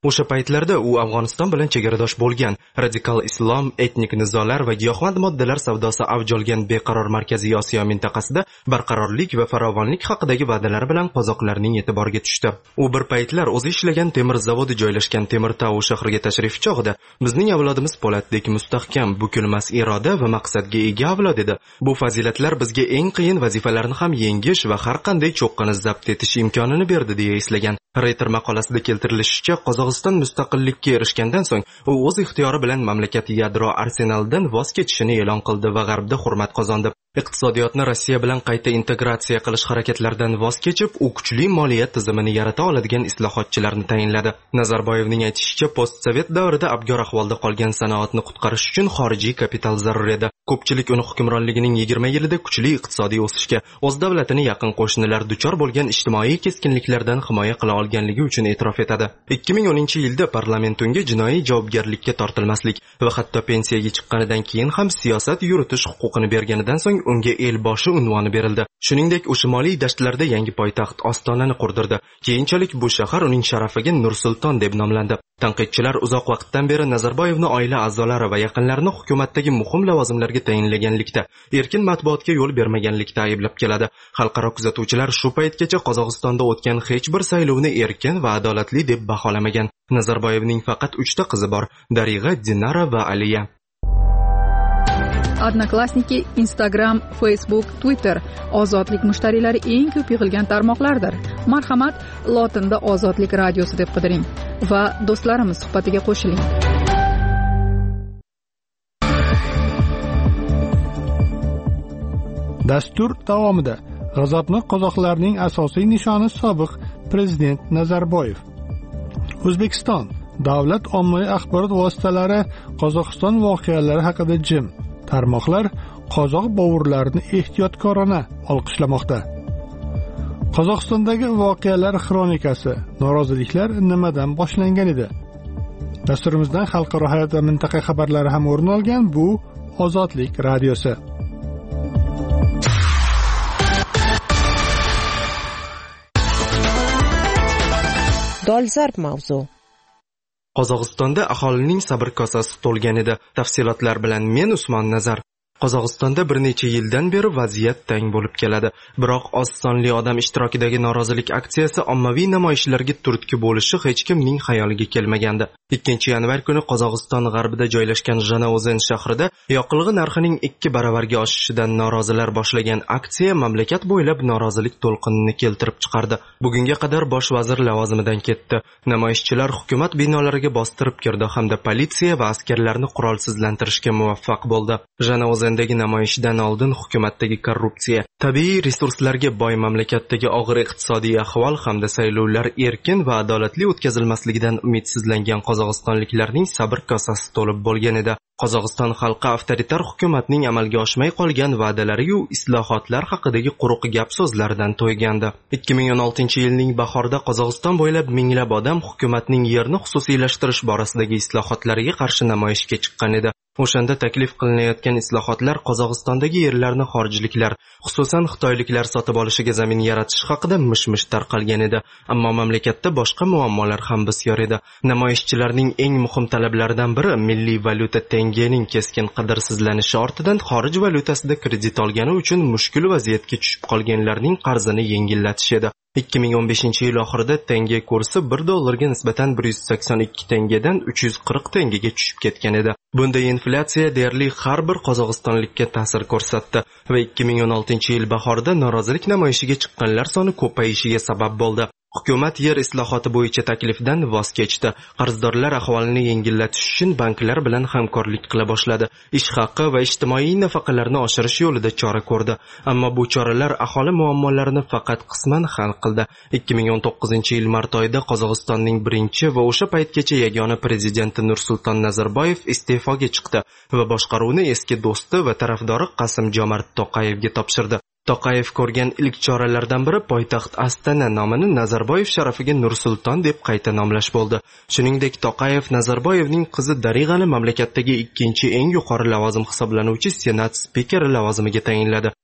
O'sha paytlarda u Afg'oniston bilan chegaradosh bo'lgan, radikal islom, etnik nizolar va giyohvand moddalar savdosi avj olgan beqaror Markaziy Osiyo mintaqasida barqarorlik va farovonlik haqidagi va'dalar bilan qozoqlarning e'tiboriga tushdi. U bir paytlar o'zi ishlagan temir zavodi joylashgan Temirtau shahriga tashrif chog'ida bizning avlodimiz Po'latdek mustahkam, bukilmas iroda va maqsadga ega avlod edi. Bu fazilatlar bizga eng qiyin vazifalarni ham yengish va har qanday cho'qqini zabt etish imkonini berdi deya eslagan. Reuters maqolasida keltirilishicha, Qozog'iston mustaqillikka erishgandan so'ng u o'z ixtiyori bilan mamlakat yadro arsenalidan voz kechishini e'lon qildi va G'arbda hurmat qozondi. Iqtisodiyotni Rossiya bilan qayta integratsiya qilish harakatlaridan voz kechib, u kuchli moliyat tizimini yarata oladigan islohotchilarni tayinladi. Nazarboyevning aytishicha, postsovet davrida abgor ahvolda qolgan sanoatni qutqarish uchun xorijiy kapital zarur edi. Ko'pchilik uni hukmronligining 20 yilida kuchli iqtisodiy o'sishga, o'z davlatini yaqin qo'shnilar duchor bo'lgan ijtimoiy keskinliklardan himoya qila olganligi uchun e'tirof etadi. 2010-yilda parlament unga jinoiy javobgarlikka tortilmaslik va hatto pensiyaga chiqqanidan keyin ham siyosat yuritish huquqini berganidan so'ng unga elboshi unvoni berildi. Shuningdek, u shimoliy dashtlarda yangi poytaxt Ostonani qurdirdi. Keyinchalik bu shahar uning sharafiga Nur-Sulton deb nomlandi. Tanqidchilar uzoq vaqtdan beri Nazarboyevni oila a'zolari va yaqinlarini hukumatdagi muhim lavozimlarga tayinlaganlikda, erkin matbuotga yo'l bermaganlikda ayblab keladi. Xalqaro kuzatuvchilar shu paytgacha Qozog'istonda o'tgan hech bir saylovni erkin va adolatli deb baholamagan. Nazarboyevning faqat 3 ta qizi bor: Darig'a, Dinara va Aliya. Odnoklassniki, Instagram, Facebook, Twitter ozodlik mushtariylari eng ko'p yig'ilgan tarmoqlardir. Marhamat, lotinda Ozodlik radiosi deb qidiring va do'stlarimiz suhbatiga qo'shiling. Dastur davomida g'azotni qozoqlarning asosiy nishoni sobiq prezident Nazarboyev. O'zbekiston davlat ommaviy axborot vositalari Qozog'iston voqealari haqida jim. Tarmoqlar qozoq bovurlarini ehtiyotkorona olqishlamoqda. Qozog'istondagi voqealar xronikasi, noroziliklar nimadan boshlangan edi? Dasturimizdan xalqaro hayot va mintaqa xabarlari ham o'rin olgan bu Ozodlik radiosi. Dolzarb mavzu. Qozog'istonda aholining sabr kosasi to'lgan edi. Tafsilotlar bilan men Usmon Nazar. Qozog'istonda bir necha yildan beri vaziyat tang bo'lib keladi. Biroq oz sonli odam ishtirokidagi norozilik aksiyasi ommaviy namoyishlarga turtki bo'lishi hech kimning xayoliga kelmagandi. 2-yanvar kuni Qozog'iston g'arbida joylashgan Janaozen shahrida yoqilg'i narxining 2 baravarga oshishidan norozilar boshlagan aksiya mamlakat bo'ylab norozilik to'lqinini keltirib chiqardi. Bugunga qadar bosh vazir lavozimidan ketdi. Namoyishchilar hukumat binolariga bostirib kirdi hamda politsiya va askarlarni qurolsizlantirishga muvaffaq bo'ldi. Janaozendagi namoyishdan oldin hukumatdagi korrupsiya, tabiiy resurslarga boy mamlakatdagi og'ir iqtisodiy ahvol hamda saylovlar erkin va adolatli o'tkazilmasligidan umidsizlangan qozog'istonliklarning sabr kosasi to'lib bo'lgan edi. Qozog'iston xalqi avtoritar hukumatning amalga oshmay qolgan va'dalari-yu islohotlar haqidagi quruq gap so'zlardan to'ygandi. 2016-yilning bahorida Qozog'iston bo'ylab minglab odam hukumatning yerni xususiylashtirish borasidagi islohotlariga qarshi namoyishga chiqqan edi. O'shanda taklif qilinayotgan islohotlar Qozog'istondagi yerlarni xorijliklar, xususan xitoyliklar sotib olishiga zamin yaratish haqida mish-mish tarqalgan edi. Ammo mamlakatda boshqa muammolar ham bisyor edi. Namoyishchilarning eng muhim talablaridan biri milliy valyuta tengening keskin qadrsizlanishi ortidan xorij valyutasida kredit olgani uchun mushkul vaziyatga tushib qolganlarning qarzini yengillatish edi. 2015-yil oxirida tenge kursi $1 ga nisbatan 182 tengadan 340 tengaga tushib ketgan edi. Bunday inflyatsiya deyarli har bir qozog'istonlikka ta'sir ko'rsatdi va 2016-yil bahorida norozilik namoyishiga chiqqanlar soni ko'payishiga sabab bo'ldi. Hukumat yer islohoti bo'yicha taklifdan voz kechdi. Qarzdorlar ahvolini yengillatish uchun banklar bilan hamkorlik qila boshladi. Ish haqi va ijtimoiy nafaqalarni oshirish yo'lida chora ko'rdi. Ammo bu choralar aholi muammolarini faqat qisman hal qildi. 2019-yil mart oyida Qozog'istonning birinchi va o'sha paytgacha yagona prezidenti Nur-Sulton Nazarboyev iste'foga chiqdi va boshqaruvni eski do'sti va tarafdori Qasim-Jomart To'qayevga topshirdi. To'qayev ko'rgan ilk choralardan biri poytaxt Astana nomini Nazarboyev sharafiga Nur-Sulton deb qayta nomlash bo'ldi. Shuningdek, To'qayev Nazarboyevning qizi Darig'ani mamlakatdagi ikkinchi eng yuqori lavozim hisoblanuvchi senat spikeri lavozimiga tayinladi.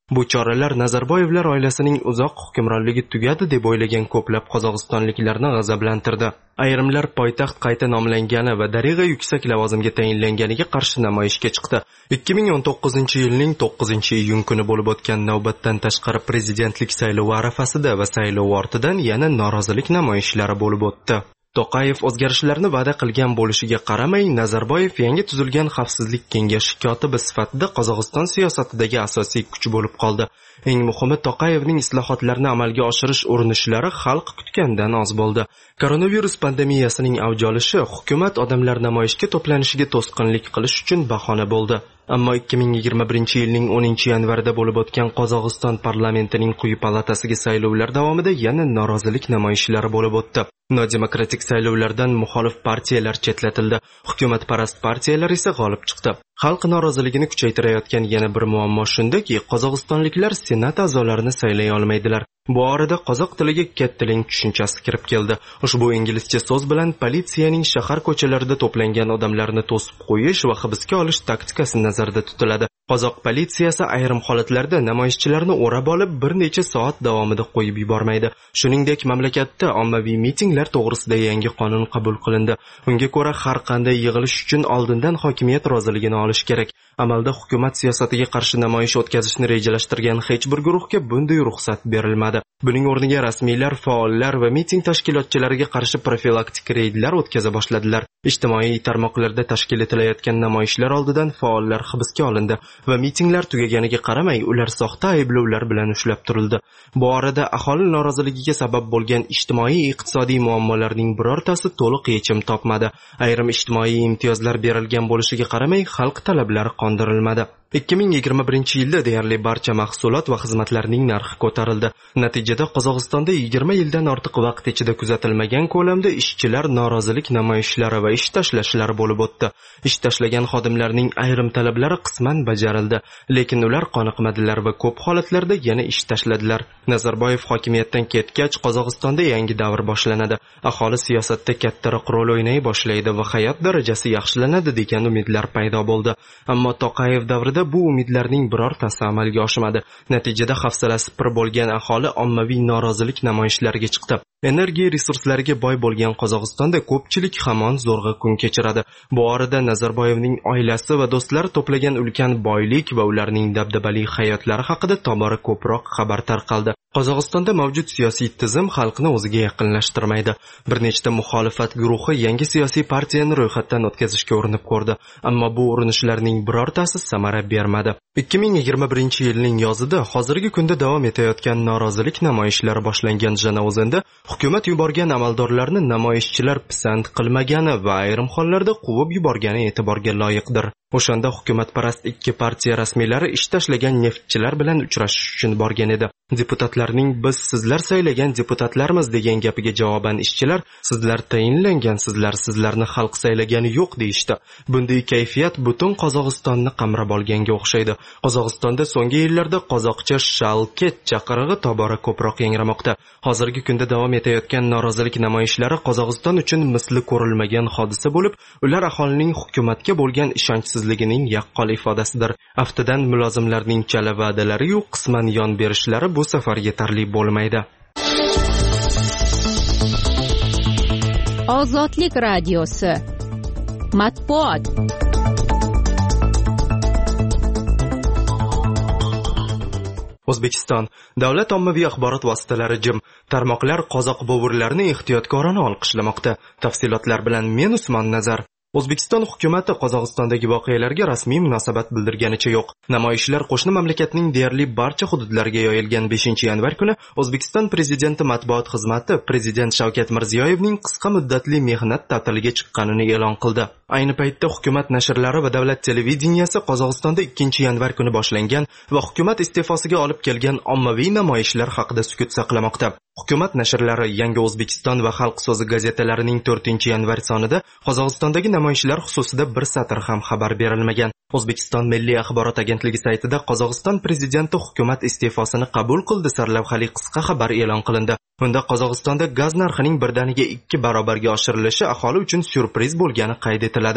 Bu choralar Nazarboyevlar oilasining uzoq hukmronligi tugadi deb o'ylagan ko'plab qozog'istonliklarni g'azablantirdi. Ayrimlar poytaxt qayta nomlangani va Dariga yuksak lavozimga tayinlanganiga qarshi namoyishga chiqdi. 2019-yilning 9-iyun kuni bo'lib o'tgan navbatdan tashqari prezidentlik saylovi arafasida va saylov ortidan yana norozilik namoyishlari bo'lib o'tdi. To'qayev o'zgarishlarni va'da qilgan bo'lishiga qaramay, Nazarboyev yangi tuzilgan xavfsizlik kengashi kotibi sifatida Qozog'iston siyosatidagi asosiy kuch bo'lib qoldi. Eng muhimi, To'qayevning islohotlarni amalga oshirish urinishlari xalq kutgandan oz bo'ldi. Koronavirus pandemiyasining avj olishi hukumat odamlar namoyishga to'planishiga to'sqinlik qilish uchun bahona bo'ldi. Ammo 2021-yilning 10-yanvarida bo'lib o'tgan Qozog'iston parlamentining quyi palatasiga saylovlar davomida yana norozilik namoyishlari bo'lib o'tdi. Nodemokratik saylovlardan muxolif partiyalar chetlatildi. Hukumatparast partiyalar esa g'olib chiqdi. Xalq noroziligini kuchaytirayotgan yana bir muammo shundaki, qozog'istonliklar senat a'zolarini saylay olmaydilar. Bu orada qozoq tiliga ket-tiling tushunchasi kirib keldi. Ushbu inglizcha so'z bilan politsiyaning shahar ko'chalarida to'plangan odamlarni to'sib qo'yish va hibsga olish taktikasi nazarda tutiladi. Qozoq politsiyasi ayrim holatlarda namoyishchilarni o'rab olib bir necha soat davomida qo'yib yubormaydi. Shuningdek, mamlakatda ommaviy mitinglar to'g'risida yangi qonun qabul qilindi. Unga ko'ra, har qanday yig'ilish uchun oldindan hokimiyat roziligini olish kerak. Amalda hukumat siyosatiga qarshi namoyish o'tkazishni rejalashtirgan hech bir guruhga bunday ruxsat berilmadi. Buning o'rniga rasmiylar, faollar va miting tashkilotchilariga qarshi profilaktik reydlar o'tkaza boshladilar. Ijtimoiy tarmoqlarda tashkil etilayotgan namoyishlar oldidan faollar hibsga olindi va mitinglar tugaganiga qaramay, ular soxta ayblovlar bilan ushlab turildi. Bu orada aholi noroziligiga sabab bo'lgan ijtimoiy-iqtisodiy muammolarning birortasi to'liq yechim topmadi. Ayrim ijtimoiy imtiyozlar berilgan bo'lishiga qaramay, xalq talablari qondirilmadi. 2021-yilda deyarli barcha mahsulot va xizmatlarning narxi ko'tarildi. Natijada Qozog'istonda 20 yildan ortiq vaqt ichida kuzatilmagan ko'lamda ishchilar norozilik namoyishlari va ish tashlashlari bo'lib o'tdi. Ish tashlagan xodimlarning ayrim talablari qisman bajarildi, lekin ular qoniqmadilar va ko'p holatlarda yana ish tashladilar. Nazarboyev hokimiyatdan ketgach, Qozog'istonda yangi davr boshlanadi. Aholi siyosatda kattaroq rol o'ynay boshlaydi va hayot darajasi yaxshilanadi degan umidlar paydo bo'ldi. Ammo To'qayev davrida bu umidlarning birortasi amalga oshmadi. Natijada hafsalasi pir bo'lgan aholi ommaviy norozilik namoyishlariga chiqdi. Energiya resurslariga boy bo'lgan Qozog'istonda ko'pchilik hamon zo'rg'a kun kechiradi. Bu orada Nazarboyevning oilasi va do'stlari to'plagan ulkan boylik va ularning dabdabali hayotlari haqida tobora ko'proq xabar tarqaldi. Qozog'istonda mavjud siyosiy tizim xalqni o'ziga yaqinlashtirmaydi. Bir nechta muxolifat guruhi yangi siyosiy partiyani ro'yxatdan o'tkazishga urinib ko'rdi, ammo bu urinishlarning birortasi samara bermadi. 2021-yilning yozida hozirgi kunda davom etayotgan norozilik namoyishlari boshlangan Janauzenda hukumat yuborgan amaldorlarni namoyishchilar pisand qilmagani va ayrim hollarda quvib yuborgani e'tiborga loyiqdir. O'shanda hukumatparast ikki partiya rasmiylari ish tashlagan neftchilar bilan uchrashish uchun borgan edi. Deputatlarning biz sizlar saylagan deputatlarmiz degan gapiga javoban ishchilar sizlar tayinlangansizlar, sizlarni xalq saylagani yo'q deyishdi. Bunday kayfiyat butun Qozog'istonni qamrab olganga o'xshaydi. Qozog'istonda so'nggi yillarda qozoqcha shalket chaqirig'i tobora ko'proq yangramoqda. Hozirgi kunda davom etayotgan norozilik namoyishlari Qozog'iston uchun misli ko'rilmagan hodisa bo'lib, ular aholining hukumatga bo'lgan ishonchsizligining yaqqol ifodasidir. Aftidan mulozimlarning chala va'dalari-yu qisman yon berishlari bu safar yetarli bo'lmaydi. Ozodlik radiosi matbuot. O'zbekiston davlat ommaviy axborot vositalari jim. Tarmoqlar qozoq bo'g'irlarini ehtiyotkorona olqishlamoqda. Tafsilotlar bilan men Usmon Nazar. O'zbekiston hukumati Qozog'istondagi voqealarga rasmiy munosabat bildirganicha yo'q. Namoyishlar qo'shni mamlakatning deyarli barcha hududlariga yoyilgan 5-yanvar kuni O'zbekiston prezidenti matbuot xizmati prezident Shavkat Mirziyoyevning qisqa muddatli mehnat ta'tiliga chiqqanini e'lon qildi. Ayni paytda hukumat nashrlari va davlat televideniyasi Qozog'istonda 2-yanvar kuni boshlangan va hukumat iste'fosiga olib kelgan ommaviy namoyishlar haqida sukut saqlamoqda. Hukumat nashrlari Yangi O'zbekiston va Xalq so'zi gazetalarining 4-yanvar sonida Qozog'istondagi namoyishlar xususida bir satr ham xabar berilmagan. O'zbekiston Milliy axborot agentligi saytida Qozog'iston prezidenti hukumat iste'fosini qabul qildi sarlavhali qisqa xabar e'lon qilindi. Unda Qozog'istonda gaz narxining birdaniga 2 barobarga oshirilishi aholi uchun syurpriz bo'lgani qayd etiladi.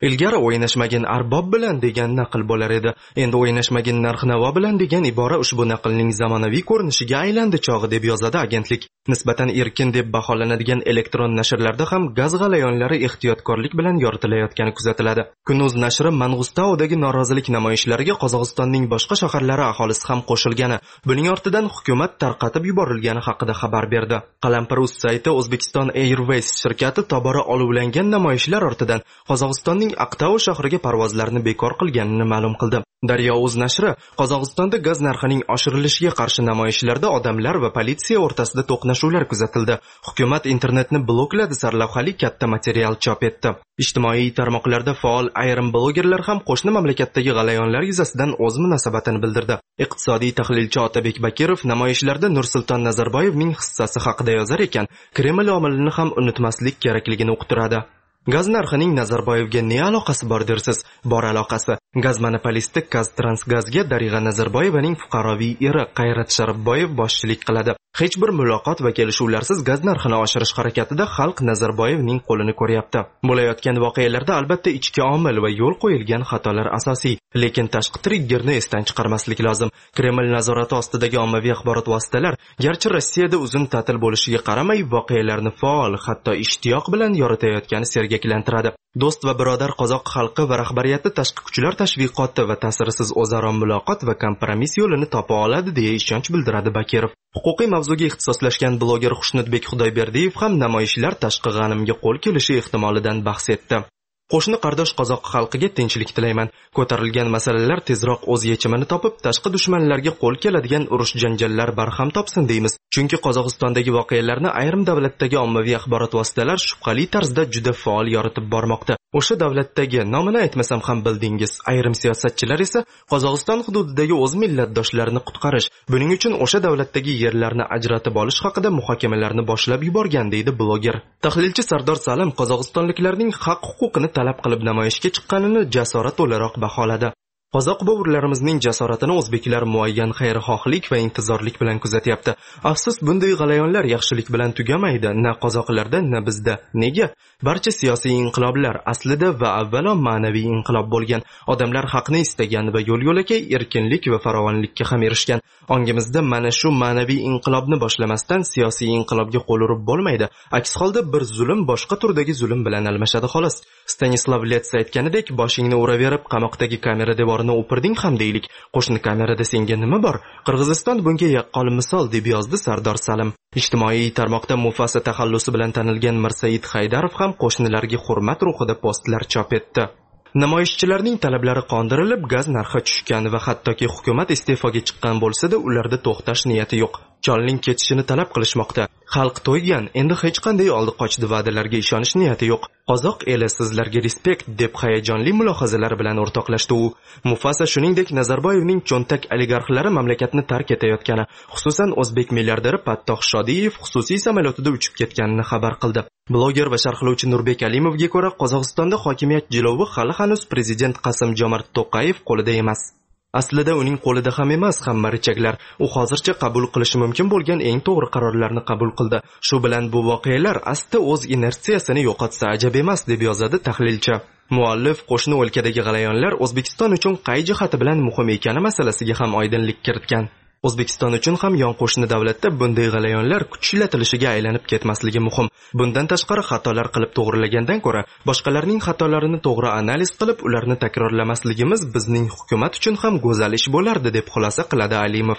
Ilgari o'ynashmagin arbob bilan degan naql bo'lar edi. Endi o'ynashmagin narx-navo bilan degan ibora ushbu naqlning zamonaviy ko'rinishiga aylandi chog'i deb yozadi agentlik. Nisbatan erkin deb baholanadigan elektron nashrlarda ham gaz g'alayonlari ehtiyotkorlik bilan yoritilayotgani kuzatiladi. Kun.uz nashri Mang'ustaudagi norozilik namoyishlariga Qozog'istonning boshqa shaharlari aholisi ham qo'shilgani, buning ortidan hukumat tarqatib yuborilgani haqida xabar berdi. Qalampir.uz sayti O'zbekiston Airways shirkati tobora olovlangan namoyishlar ortidan Qozog'istonning Aqtau shahriga parvozlarni bekor qilganini ma'lum qildi. Daryo.uz nashri Qozog'istonda gaz narxining oshirilishiga qarshi namoyishlarda odamlar va politsiya o'rtasida to'qnashuvlar kuzatildi. Hukumat internetni blokladi sarlavhali katta material chop etdi. Ijtimoiy tarmoqlarda faol ayrim blogerlar ham qo'shni mamlakatdagi g'alayonlar yuzasidan o'z munosabatini bildirdi. Iqtisodiy tahlilchi Otabek Bakirov namoyishlarda Nursulton Nazarboyevning hissasi haqida yozar ekan, Kreml omilini ham unutmaslik kerakligini uqtiradi. Gaz narxining Nazarboyevga ne aloqasi bor dersiz? Bor aloqasi. Gaz monopolisti Gaztransgazga Dariga Nazarboyevaning fuqaroviy eri Qayrat Sharibboyev boshchilik qiladi. Hech bir muloqot va kelishuvlarsiz gaz narxini oshirish harakatida xalq Nazarboyevning qo'lini ko'ryapti. Bo'layotgan voqealarda albatta ichki omil va yo'l qo'yilgan xatolar asosiy, lekin tashqi triggerni esdan chiqarmaslik lozim. Kreml nazorati ostidagi ommaviy axborot vositalar garchi Rossiyada uzun ta'til bo'lishiga qaramay voqealarni faol, hatto ishtiyoq bilan yoritayotgani sergaklantiradi. Do'st va birodar qozoq xalqi va rahbariyati tashqi kuchlar tashviqoti va ta'sirsiz o'zaro muloqot va kompromiss yo'lini topa oladi deya ishonch bildiradi Bakirov. Huquqiy mavzuga ixtisoslashgan bloger Xushnudbek Xudoyberdiyev ham namoyishlar tashqi g'animga qo'l kelishi ehtimolidan bahs etdi. Qo'shni qardosh qozoq xalqiga tinchlik tilayman. Ko'tarilgan masalalar tezroq o'z yechimini topib, tashqi dushmanlarga qo'l keladigan urush janjallar barham topsin deymiz. Chunki Qozog'istondagi voqealarni ayrim davlatdagi ommaviy axborot vositalar shubhali tarzda juda faol yoritib bormoqda. O'sha davlatdagi, nomini aytmasam ham bildingiz, ayrim siyosatchilar esa Qozog'iston hududidagi o'z millatdoshlarini qutqarish, buning uchun o'sha davlatdagi yerlarni ajratib olish haqida muhokamalarni boshlab yuborgan deydi bloger. Tahlilchi Sardor Salim qozog'istonliklarning haq-huquqini talab qilib namoyishga chiqqanini jasorat o'laroq baholadi. Qozoq bovurlarimizning jasoratini o'zbeklar muayyan xayrixohlik va intizorlik bilan kuzatyapti. Afsus, bunday g'alayonlar yaxshilik bilan tugamaydi, na qozoqlarda, na bizda. Nega? Barcha siyosiy inqiloblar aslida va avvalo ma'naviy inqilob bo'lgan. Odamlar haqni istagan va yo'l-yo'lakay erkinlik va farovonlikka ham erishgan. Ongimizda mana shu ma'naviy inqilobni boshlamasdan siyosiy inqilobga qo'l urib bo'lmaydi. Aks holda bir zulm boshqa turdagi zulm bilan almashadi xolos. Stanislav Lets aytganidek, boshingni uraverib qamoqdagi kamera devorini o'pirding ham deylik. Qo'shni kamerada senga nima bor? Qirg'iziston bunga yaqqol misol deb yozdi Sardor Salim. Ijtimoiy tarmoqda Mufasa taxallusi bilan tanilgan Mirsaid Haydarov ham qo'shnilarga hurmat ruhida postlar chop etdi. Namoyishchilarning talablari qondirilib, gaz narxi tushgan va hattoki hukumat iste'foga chiqqan bo'lsa-da, ularda to'xtash niyati yo'q. Cholning ketishini talab qilishmoqda. Xalq to'ygan, endi hech qanday oldi qochdi va'dalarga ishonish niyati yo'q. Qozoq eli sizlarga respekt deb hayajonli mulohazalar bilan o'rtoqlashdi u. Mufasa shuningdek Nazarboyevning cho'ntak oligarxlari mamlakatni tark etayotgani, xususan o'zbek milliarderi Pattoh Shodiyev xususiy samolyotida uchib ketganini xabar qildi. Bloger va sharhlovchi Nurbek Alimovga ko'ra, Qozog'istonda hokimiyat jilovi hali hanuz prezident Qasim-Jomart To'qayev qo'lida emas. Aslida uning qo'lida ham emas, hamma richaglar. U hozircha qabul qilishi mumkin bo'lgan eng to'g'ri qarorlarni qabul qildi. Shu bilan bu voqealar asta o'z inertsiyasini yo'qotsa ajab emas deb yozadi tahlilchi. Muallif qo'shni o'lkadagi g'alayonlar O'zbekiston uchun qay jihati bilan muhim ekani masalasiga ham oydinlik kiritgan. O'zbekiston uchun ham yon qo'shni davlatda bunday g'alayonlar kuch ishlatilishiga aylanib ketmasligi muhim. Bundan tashqari xatolar qilib to'g'rilagandan ko'ra, boshqalarning xatolarini to'g'ri analiz qilib, ularni takrorlamasligimiz bizning hukumat uchun ham go'zal ish bo'lardi deb xulosa qiladi Alimov.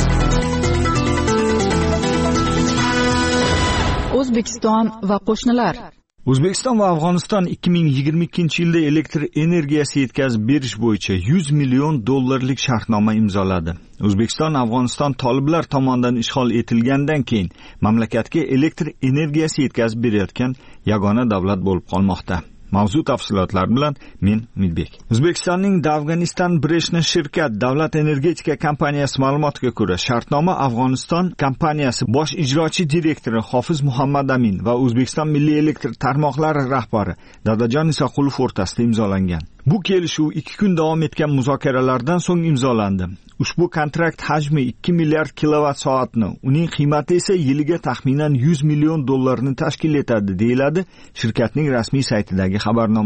O'zbekiston va qo'shnilar. O'zbekiston va Afg'oniston 2022-yilda elektr energiyasi yetkazib berish bo'yicha $100 million shartnoma imzoladi. O'zbekiston Afg'oniston toliblar tomonidan ishg'ol etilgandan keyin mamlakatga elektr energiyasi yetkazib berayotgan yagona davlat bo'lib qolmoqda. Mavzu tafsilotlar bilan men Umidbek. O'zbekistonning Afg'oniston Breshna shirkat davlat energetika kompaniyasi ma'lumotiga ko'ra, shartnoma Afg'oniston kompaniyasi bosh ijrochi direktori Hofiz Muhammad Amin va O'zbekiston Milliy elektr tarmoqlari rahbari Dadajon Isoqulov o'rtasida imzolangan. Bu kelishuv 2 kun davom etgan muzokaralardan so'ng imzolandi. Ushbu kontrakt hajmi 2 milliard kilovat soatni, uning qiymati esa yiliga taxminan $100 million tashkil etadi, deyiladi shirkatning rasmiy saytidagi xabarnomada.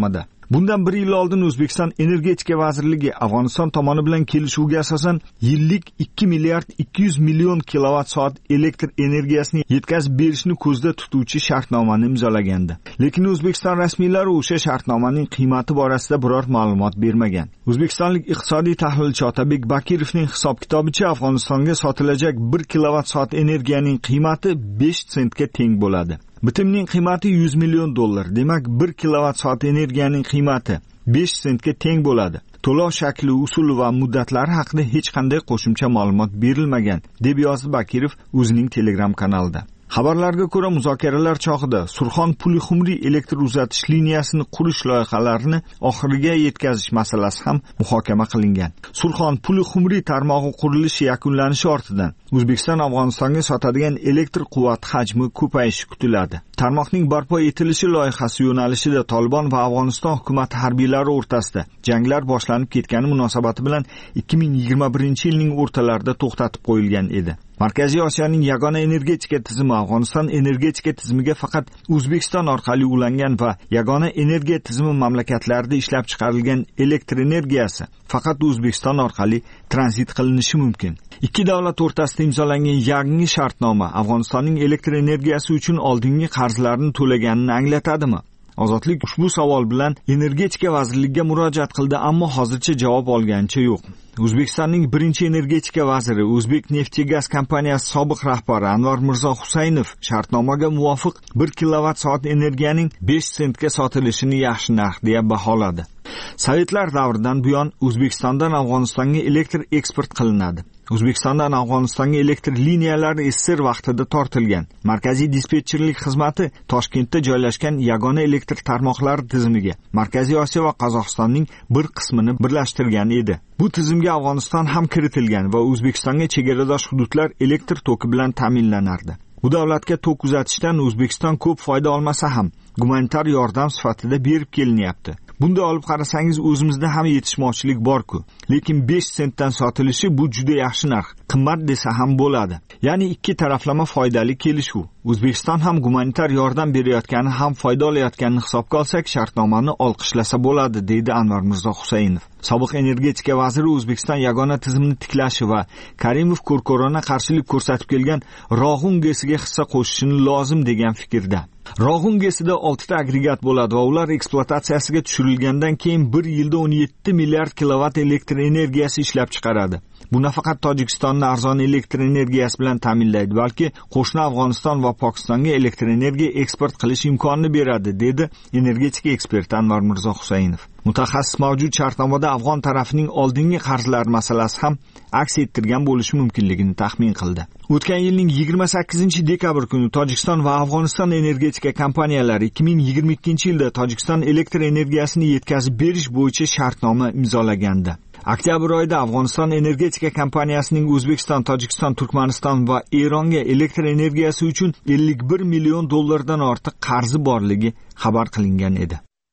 Bundan 1 yil oldin O'zbekiston Energetika vazirligi Afg'oniston tomoni bilan kelishuvga asosan yillik 2 milliard 200 million kilovatt-soat elektr energiyasini yetkazib berishni ko'zda tutuvchi shartnomani imzolagandi. Lekin O'zbekiston rasmiylari o'sha shartnomaning qiymati borasida biror ma'lumot bermagan. O'zbekistonlik iqtisodiy tahlilchi Otabek Bakirovning hisob-kitobicha Afg'onistonga sotilajak 1 kilovatt-soat energiyaning qiymati 5 sentga teng bo'ladi. Bitimning qiymati 100 million dollar. Demak, 1 kilovatt-soat energiyaning qiymati 5 sentga teng bo'ladi. To'lov shakli, usuli va muddatlari haqida hech qanday qo'shimcha ma'lumot berilmagan, deb yozdi Bakirov o'zining Telegram kanalida. Xabarlarga ko'ra, muzokaralar chog'ida Surxon-Puli-Xumri elektr uzatish liniyasini qurish loyihalarini oxiriga yetkazish masalasi ham muhokama qilingan. Surxon-Puli-Xumri tarmog'i qurilishi yakunlanishi ortidan O'zbekiston Afg'onistonga sotadigan elektr quvvat hajmi ko'payishi kutiladi. Tarmoqning barpo etilishi loyihasi yo'nalishida Tolibon va Afg'oniston hukumati harbiylari o'rtasida janglar boshlanib ketgani munosabati bilan 2021-yilning o'rtalarida to'xtatib qo'yilgan edi. Markaziy Osiyoning yagona energetika tizimi Afg'oniston energetika tizimiga faqat O'zbekiston orqali ulangan va yagona energiya tizimi mamlakatlarida ishlab chiqarilgan elektr energiyasi faqat O'zbekiston orqali tranzit qilinishi mumkin. Ikki davlat o'rtasida imzolangan yangi shartnoma Afg'onistonning elektr energiyasi uchun oldingi qarzlarni to'laganini anglatadimi? Ozodlik ushbu savol bilan Energetika vazirligiga murojaat qildi, ammo hozircha javob olganicha yo'q. O'zbekistonning birinchi energetika vaziri, O'zbek Neft-Gaz kompaniyasi sobiq rahbari Anvar Mirzo Husaynov shartnomaga muvofiq 1 kilovatt-soat energiyaning 5 sentga sotilishini yaxshi narx deya baholadi. Sovetlar davridan buyon O'zbekistondan Afg'onistonga elektr eksport qilinadi. O'zbekistondan Afg'onistonga elektr liniyalari SSR vaqtida tortilgan. Markaziy dispetcherlik xizmati Toshkentda joylashgan yagona elektr tarmoqlari tizimiga Markaziy Osiyo va Qozog'istonning bir qismini birlashtirgan edi. Bu tizimga Afg'oniston ham kiritilgan va O'zbekistonga chegaradosh hududlar elektr toki bilan ta'minlanardi. Bu davlatga tok uzatishdan O'zbekiston ko'p foyda olmasa ham gumanitar yordam sifatida berib kelinyapti. Bunda olib qarasangiz o'zimizda ham yetishmovchilik bor-ku. Lekin 5 sentdan sotilishi bu juda yaxshi narx. Qimmat desa ham bo'ladi. Ya'ni ikki taraflama foydali kelishuv. O'zbekiston ham gumanitar yordam berayotgani ham foyda olayotganini hisobga olsak, shartnomani olqishlasa bo'ladi, deydi Anvar Mirzo Husaynov. Sobiq energetika vaziri O'zbekiston yagona tizimini tiklashi va Karimov Korkorona qarshilik ko'rsatib kelgan Rog'un gesiga hissa qo'shishini lozim degan fikrda. Rog'un gesida 6 ta agregat bo'ladi va ular ekspluatatsiyasiga tushirilgandan keyin 1 yilda 17 milliard kilovat elektr energiyasi ishlab chiqaradi. Bu nafaqat Tojikistonni arzon elektr energiyasi bilan ta'minlaydi, balki qo'shni Afg'oniston va Pokistonga elektr energiya eksport qilish imkonini beradi, dedi energetika eksperti Anvar Mirzo Husaynov. Mutaxassis mavjud shartnomada afg'on tarafining oldingi qarzlar masalasi ham aks ettirgan bo'lishi mumkinligini taxmin qildi. O'tgan yilning 28-dekabr kuni Tojikiston va Afg'oniston energetika kompaniyalari 2022-yilda Tojikiston elektr energiyasini yetkazib berish bo'yicha shartnoma imzolagandi. Oktyabr oyida Afg'oniston energetika kompaniyasining O'zbekiston, Tojikiston, Turkmaniston va Eronga elektr energiyasi uchun 51 million dollardan ortiq qarzi borligi xabar qilingan edi.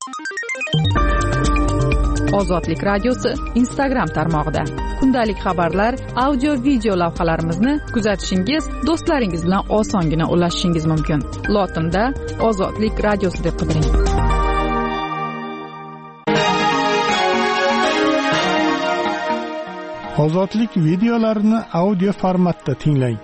Ozodlik radiosi Instagram tarmog'ida kundalik xabarlar, audio-video lavhalarimizni kuzatishingiz, do'stlaringiz bilan osongina ulashishingiz mumkin. Lotinda Ozodlik radiosi deb qidiring. Ozodlik videolarini audio formatda tinglang.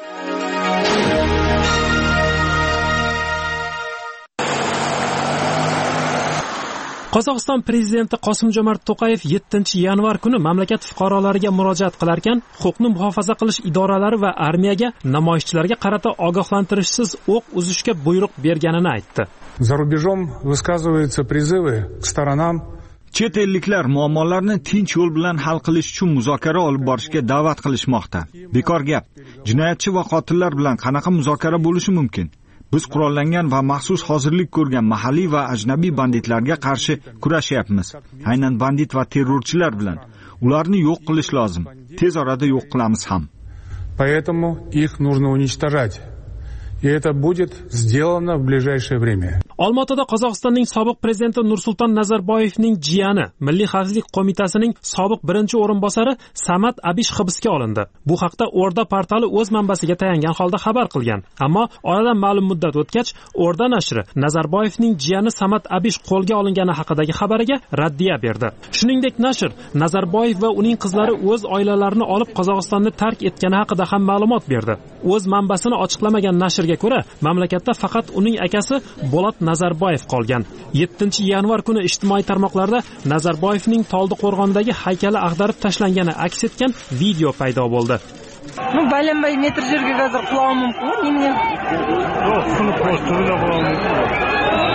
Qozog'iston prezidenti Qosim-Jomart To'qayev 7-yanvar kuni mamlakat fuqarolariga murojaat qilarkan, huquqni muhofaza qilish idoralari va armiyaga namoyishchilarga qarata ogohlantirishsiz o'q uzishga buyruq berganini aytdi. За рубежом высказываются призывы к сторонам Chet elliklar muammolarni tinch yo'l bilan hal qilish uchun muzokara olib borishga da'vat qilishmoqda. Bekor gap. Jinoyatchi va qotillar bilan qanaqa muzokara bo'lishi mumkin? Biz qurollangan va maxsus hozirlik ko'rgan mahalliy va ajnabiy banditlarga qarshi kurashyapmiz. Aynan bandit va terrorchilar bilan. Ularni yo'q qilish lozim. Tez orada yo'q qilamiz ham. Поэтому их нужно уничтожать. И это будет сделано в ближайшее время. Olmaotada Qozog'istonning sobiq prezidenti Nursulton Nazarboyevning jiyani Milliy xavfsizlik qo'mitasining sobiq birinchi o'rinbosari Samat Abish hibsga olindi. Bu haqda O'rda portali o'z manbasiga tayangan holda xabar qilgan. Ammo oradan ma'lum muddat o'tgach, O'rda nashri Nazarboyevning jiyani Samat Abish qo'lga olingani haqidagi xabariga raddiya berdi. Shuningdek, nashr Nazarboyev va uning qizlari o'z oilalarini olib Qozog'istonni tark etgani haqida ham ma'lumot berdi. O'z manbasini ochiqlamagan nashrga ko'ra, mamlakatda faqat uning akasi Bolat Nazarboyev qolgan. 7-yanvar kuni ijtimoiy tarmoqlarda Nazarboyevning Toldiqo'rg'ondagi haykali ag'darib tashlangani aks etgan video paydo bo'ldi. Balanbay metr yerga hozir qulog'im mumkin. Yo'q, shuni posturida qulog'im mumkin.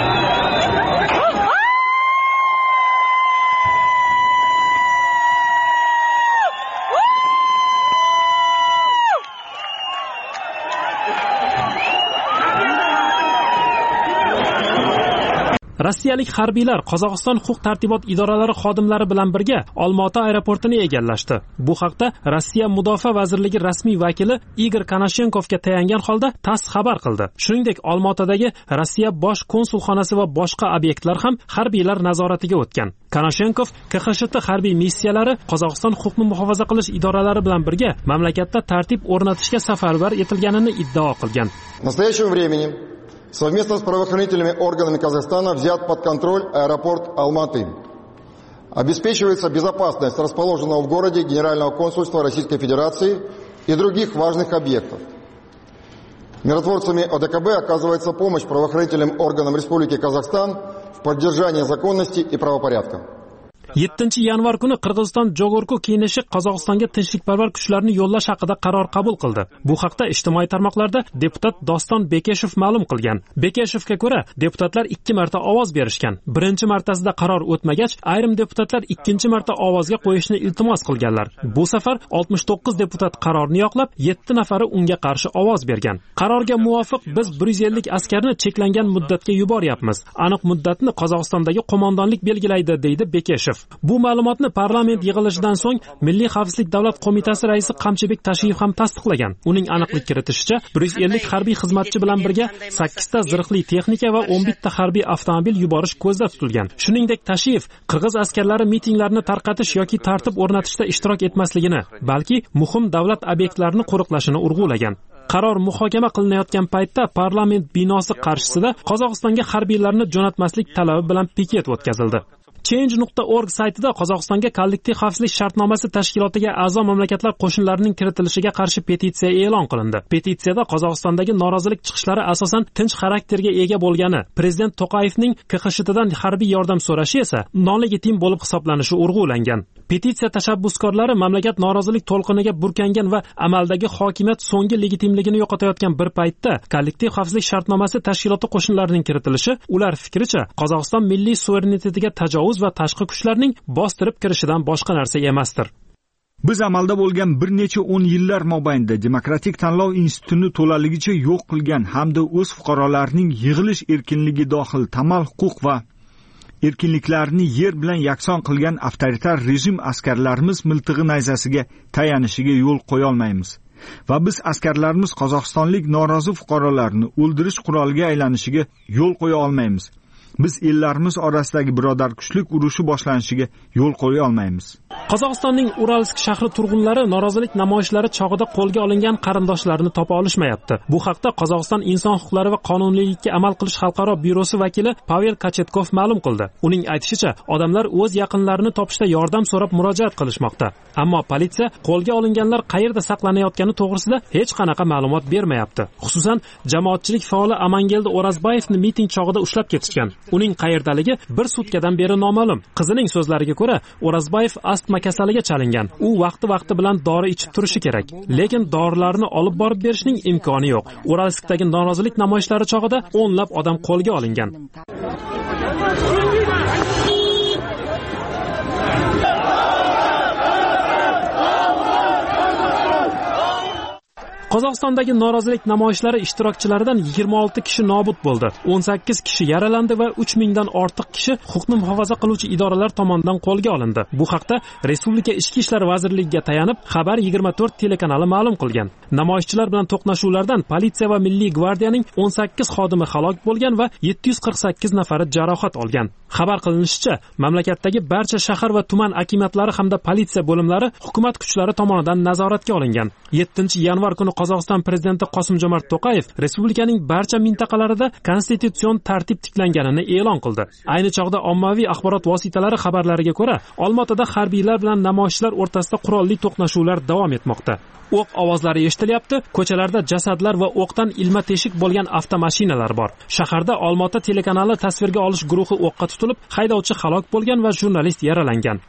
Rossiyalik harbiylar Qozog'iston huquq-tartibot idoralari xodimlari bilan birga Olmaota aeroportini egallashdi. Bu haqda Rossiya Mudofaa vazirligi rasmiy vakili Igor Konashenkovga tayangan holda TASS xabar qildi. Shuningdek, Olmaotadagi Rossiya bosh konsulxonasi va boshqa obyektlar ham harbiylar nazoratiga o'tgan. Konashenkov KXSHT harbiy missiyalari Qozog'iston huquqni muhofaza qilish idoralari bilan birga mamlakatda tartib o'rnatishga safarbar etilganini iddao qilgan. Совместно с правоохранительными органами Казахстана взят под контроль аэропорт Алматы. Обеспечивается безопасность расположенного в городе Генерального консульства Российской Федерации и других важных объектов. Миротворцами ОДКБ оказывается помощь правоохранительным органам Республики Казахстан в поддержании законности и правопорядка. 7-yanvar kuni Qirg'iziston Jogorku kengashi Qozog'istonga tinchlikparvar kuchlarni yo'llash haqida qaror qabul qildi. Bu haqda ijtimoiy tarmoqlarda deputat Doston Bekeshev ma'lum qilgan. Bekeshevga ko'ra, deputatlar 2 marta ovoz berishgan. Birinchi martasida qaror o'tmagach, ayrim deputatlar ikkinchi marta ovozga qo'yishni iltimos qilganlar. Bu safar 69 deputat qarorni yoqlab, 7 nafari unga qarshi ovoz bergan. Qarorga muvofiq biz 150 askarni cheklangan muddatga yuboryapmiz. Aniq muddatni Qozog'istondagi qo'mondonlik belgilaydi, deydi Bekeshev. Bu ma'lumotni parlament yig'ilishidan so'ng Milliy xavfsizlik davlat qo'mitasi raisi Qamchibek Tashiyev ham tasdiqlagan. Uning aniqlik kiritishicha, 150 harbiy xizmatchi bilan birga 8 ta zirhli texnika va 11 ta harbiy avtomobil yuborish ko'zda tutilgan. Shuningdek, Tashiyev qirg'iz askarlari mitinglarni tarqatish yoki tartib o'rnatishda ishtirok etmasligini, balki muhim davlat obyektlarini qo'riqlashini urg'ulagan. Qaror muhokama qilinayotgan paytda parlament binosi qarshisida Qozog'istonga harbiylarni jo'natmaslik talabi bilan piket o'tkazildi. Change.org saytida Qozog'istonga kollektiv xavfsizlik shartnomasi tashkilotiga a'zo mamlakatlar qo'shinlarining kiritilishiga qarshi petitsiya e'lon qilindi. Petitsiyada Qozog'istondagi norozilik chiqishlari asosan tinch xarakterga ega bo'lgani, prezident To'qayevning KXSHTdan harbiy yordam so'rashi esa non-legitim bo'lib hisoblanishi urg'ulangan. Petitsiya tashabbuskorlari mamlakat norozilik to'lqiniga burkangan va amaldagi hokimiyat so'nggi legitimligini yo'qotayotgan bir paytda kollektiv xavfsizlik shartnomasi tashkiloti qo'shinlarining kiritilishi ular fikricha Qozog'iston milliy suverenitetiga tajovuz va tashqi kuchlarning bostirib kirishidan boshqa narsa emasdir. Biz amalda bo'lgan bir necha 10 yillar mobaynida demokratik tanlov institutini to'laligicha yo'q qilgan hamda o'z fuqarolarining yig'ilish erkinligi dohil tamal huquq va erkinliklarni yer bilan yakson qilgan avtoritar rejim askarlarimiz miltig'i nayzasiga tayanishiga yo'l qo'ya olmaymiz. Va biz askarlarimiz qozog'istonlik norozi fuqarolarni o'ldirish quroliga aylanishiga yo'l qo'ya olmaymiz. Biz ellarimiz orasidagi birodarkushlik urushi boshlanishiga yo'l qo'ya olmaymiz. Qozog'istonning Uralsk shahri turg'unlari norozilik namoyishlari chog'ida qo'lga olingan qarindoshlarini topa olishmayapti. Bu haqda Qozog'iston inson huquqlari va qonuniylikka amal qilish xalqaro byurosi vakili Pavel Kachetkov ma'lum qildi. Uning aytishicha, odamlar o'z yaqinlarini topishda yordam so'rab murojaat qilishmoqda. Ammo politsiya qo'lga olinganlar qayerda saqlanayotgani to'g'risida hech qanaqa ma'lumot bermayapti. Xususan, jamoatchilik faoli Amangeldi O'razbayevni miting chog'ida ushlab ketishgan. Uning qayerdaligi bir sutkadan beri noma'lum. Qizining so'zlariga ko'ra, O'razbayev astma kasaliga chalingan. U vaqti bilan dori ichib turishi kerak. Lekin dorilarni olib borib berishning imkoni yo'q. Uralskdagi norozilik namoyishlari chog'ida o'nlab odam qo'lga olingan. Qozog'istondagi norozilik namoyishlari ishtirokchilaridan 26 kishi nobud bo'ldi. 18 kishi yaralandi va 3000 dan ortiq kishi huquqni muhofaza qiluvchi idoralar tomonidan qo'lga olindi. Bu haqda Respublika Ichki ishlar vazirligiga tayanib Xabar 24 telekanali ma'lum qilgan. Namoyishchilar bilan to'qnashuvlardan politsiya va Milliy gvardiyaning 18 xodimi halok bo'lgan va 748 nafari jarohat olgan. Xabar qilinishicha, mamlakatdagi barcha shahar va tuman akimiyatlari hamda politsiya bo'limlari hukumat kuchlari tomonidan nazoratga olingan. 7-yanvar kuni Qozog'iston prezidenti Qosim-Jomart To'qayev respublikaning barcha mintaqalarida konstitutsion tartib tiklanganini e'lon qildi. Ayni chog'da ommaviy axborot vositalari xabarlariga ko'ra, Olmaotada harbiylar bilan namoyishchilar o'rtasida qurolli to'qnashuvlar davom etmoqda. O'q ovozlari eshitilyapti, ko'chalarda jasadlar va o'qdan ilma-teshik bo'lgan avtomashinalar bor. Shaharda Olmaota telekanali tasvirga olish guruhi o'qqa tutilib, haydovchi halok bo'lgan va jurnalist yaralangan.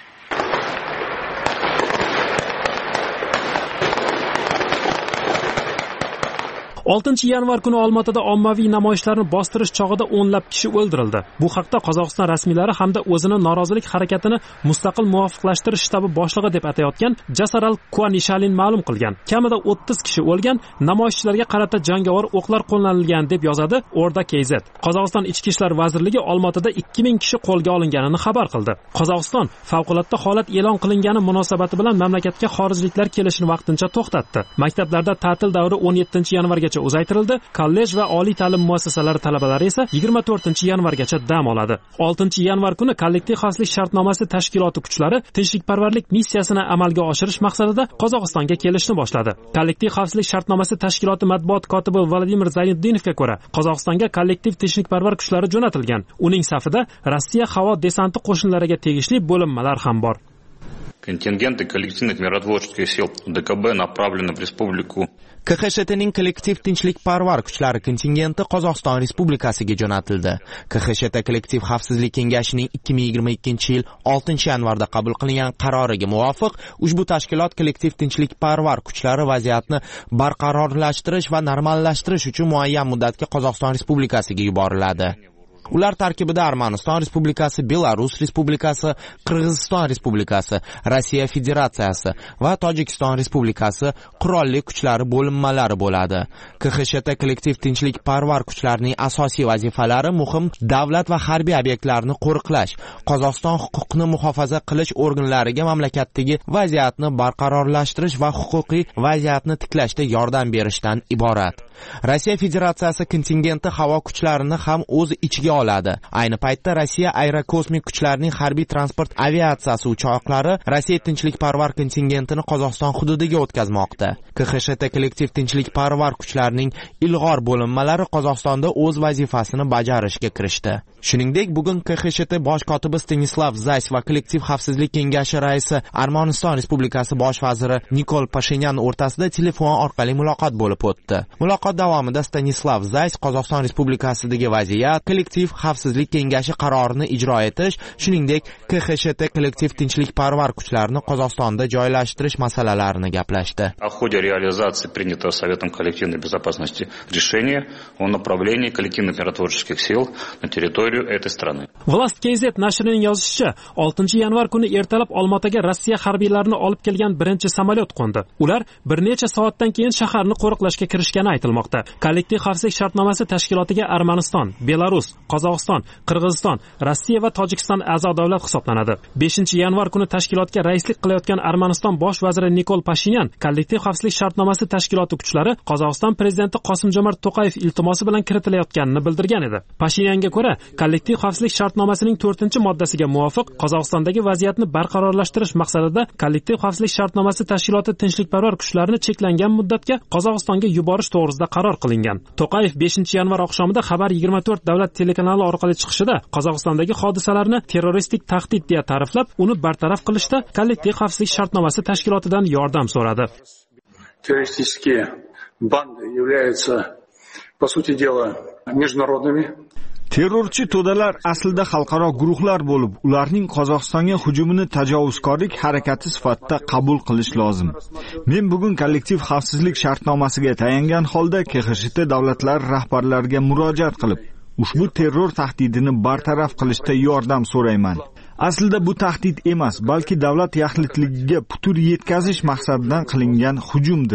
6-yanvar kuni Olmaotada ommaviy namoyishlarni bostirish chog'ida o'nlab kishi o'ldirildi. Bu haqda Qozog'iston rasmiylari hamda o'zini norozilik harakatini mustaqil muvofiqlashtirish shtabi boshlig'i deb atayotgan Jasaral Kuanishalin ma'lum qilgan. Kamida 30 kishi o'lgan, namoyishchilarga qarata jangovar o'qlar qo'llanilgan deb yozadi Orda KZ. Qozog'iston Ichki ishlar vazirligi Olmaotada 2000 kishi qo'lga olinganini xabar qildi. Qozog'iston favqulodda holat e'lon qilingani munosabati bilan mamlakatga xorijliklar kelishini vaqtincha to'xtatdi. Maktablarda ta'til davri 17-yanvargacha uzaytirildi. Kollej va oliy ta'lim muassasalari talabalari esa 24-yanvargacha dam oladi. 6-yanvar kuni kollektiv xavfsizlik shartnomasi tashkiloti kuchlari tinchlikparvarlik missiyasini amalga oshirish maqsadida Qozog'istonga kelishni boshladi. Kollektiv xavfsizlik shartnomasi tashkiloti matbuot kotibi Vladimir Zaynutdinovga ko'ra, Qozog'istonga kollektiv tinchlikparvar kuchlari jo'natilgan. Uning safida Rossiya havo desanti qo'shinlariga tegishli bo'linmalar ham bor. Контингенты коллективных миротворческих сил ДКБ направлены в республику. KXSTning kollektiv tinchlikparvar kuchlari kontingenti Qozog'iston Respublikasiga jo'natildi. KXST kollektiv xavfsizlik kengashining 2022-yil 6-yanvarda qabul qilingan qaroriga muvofiq, ushbu tashkilot kollektiv tinchlikparvar kuchlari vaziyatni barqarorlashtirish va normallashtirish uchun muayyan muddatga Qozog'iston Respublikasiga yuboriladi. Ular tarkibida Armaniston Respublikasi, Belarus Respublikasi, Qirg'iziston Respublikasi, Rossiya Federatsiyasi va Tojikiston Respublikasi qurolli kuchlari bo'linmalari bo'ladi. KXST kollektiv tinchlikparvar kuchlarining asosiy vazifalari muhim davlat va harbiy obyektlarni qo'riqlash, Qozog'iston huquqni muhofaza qilish organlariga mamlakatdagi vaziyatni barqarorlashtirish va huquqiy vaziyatni tiklashda yordam berishdan iborat. Rossiya Federatsiyasi kontingenti havo kuchlarini ham o'z ichiga oladi. Ayni paytda Rossiya aerokosmik kuchlarining harbiy transport aviatsiyasi uchoqlari Rossiya tinchlikparvar kontingentini Qozog'iston hududiga o'tkazmoqda. KXST kollektiv tinchlikparvar kuchlarining ilg'or bo'linmalari Qozog'istonda o'z vazifasini bajarishga kirishdi. Shuningdek, bugun KXST bosh kotibi Stanislav Zays va kollektiv xavfsizlik kengashi raisi Armaniston Respublikasi bosh vaziri Nikol Pashinyan o'rtasida telefon orqali muloqot bo'lib o'tdi. Muloqot davomida Stanislav Zays Qozog'iston Respublikasidagi vaziyat, kollektiv xavfsizlik kengashi qarorini ijro etish, shuningdek KXST kollektiv tinchlikparvar kuchlarini Qozog'istonda joylashtirish masalalarini gaplashdi. В ходе реализации принятого Советом коллективной безопасности решения о направлении коллективных миротворческих сил на территорию этой страны. Vlast KZ nashrining yozishicha, 6-yanvar kuni ertalab Olmaotaga Rossiya harbiylarini olib kelgan birinchi samolyot qo'ndi. Ular bir necha soatdan keyin shaharni qo'riqlashga kirishgani aytilmoqda. Kollektiv xavfsizlik shartnomasi tashkilotiga Armaniston, Belarus, Qozog'iston, Qirg'iziston, Rossiya va Tojikiston a'zo davlat hisoblanadi. 5-yanvar kuni tashkilotga raislik qilayotgan Armaniston bosh vaziri Nikol Pashinyan kollektiv xavfsizlik shartnomasi tashkiloti kuchlari Qozog'iston prezidenti Qosim-Jomart To'qayev iltimosi bilan kiritilayotganini bildirgan edi. Pashinyanga ko'ra, kollektiv xavfsizlik shartnomasining 4-moddasiga muvofiq Qozog'istondagi vaziyatni barqarorlashtirish maqsadida kollektiv xavfsizlik shartnomasi tashkiloti tinchlikparvar kuchlarini cheklangan muddatga Qozog'istonga yuborish to'g'risida qaror qilingan. To'qayev 5-yanvar oqshomida Xabar 24 davlat telekanali orqali chiqishida Qozog'istondagi hodisalarni terroristik tahdid deya ta'riflab, uni bartaraf qilishda kollektiv xavfsizlik shartnomasi tashkilotidan yordam so'radi. Террористические банды являются, по сути дела, международными. Terrorchi to'dalar aslida xalqaro guruhlar bo'lib, ularning Qozog'istonga hujumini tajovuzkorlik harakati sifatida qabul qilish lozim. Men bugun kollektiv xavfsizlik shartnomasiga tayangan holda KXST davlatlari rahbarlariga murojaat qilib, ushbu terror tahdidini bartaraf qilishda yordam so'rayman. Aslida bu tahdid emas, balki davlat yaxlitligiga putur yetkazish maqsadidan qilingan hujumdir.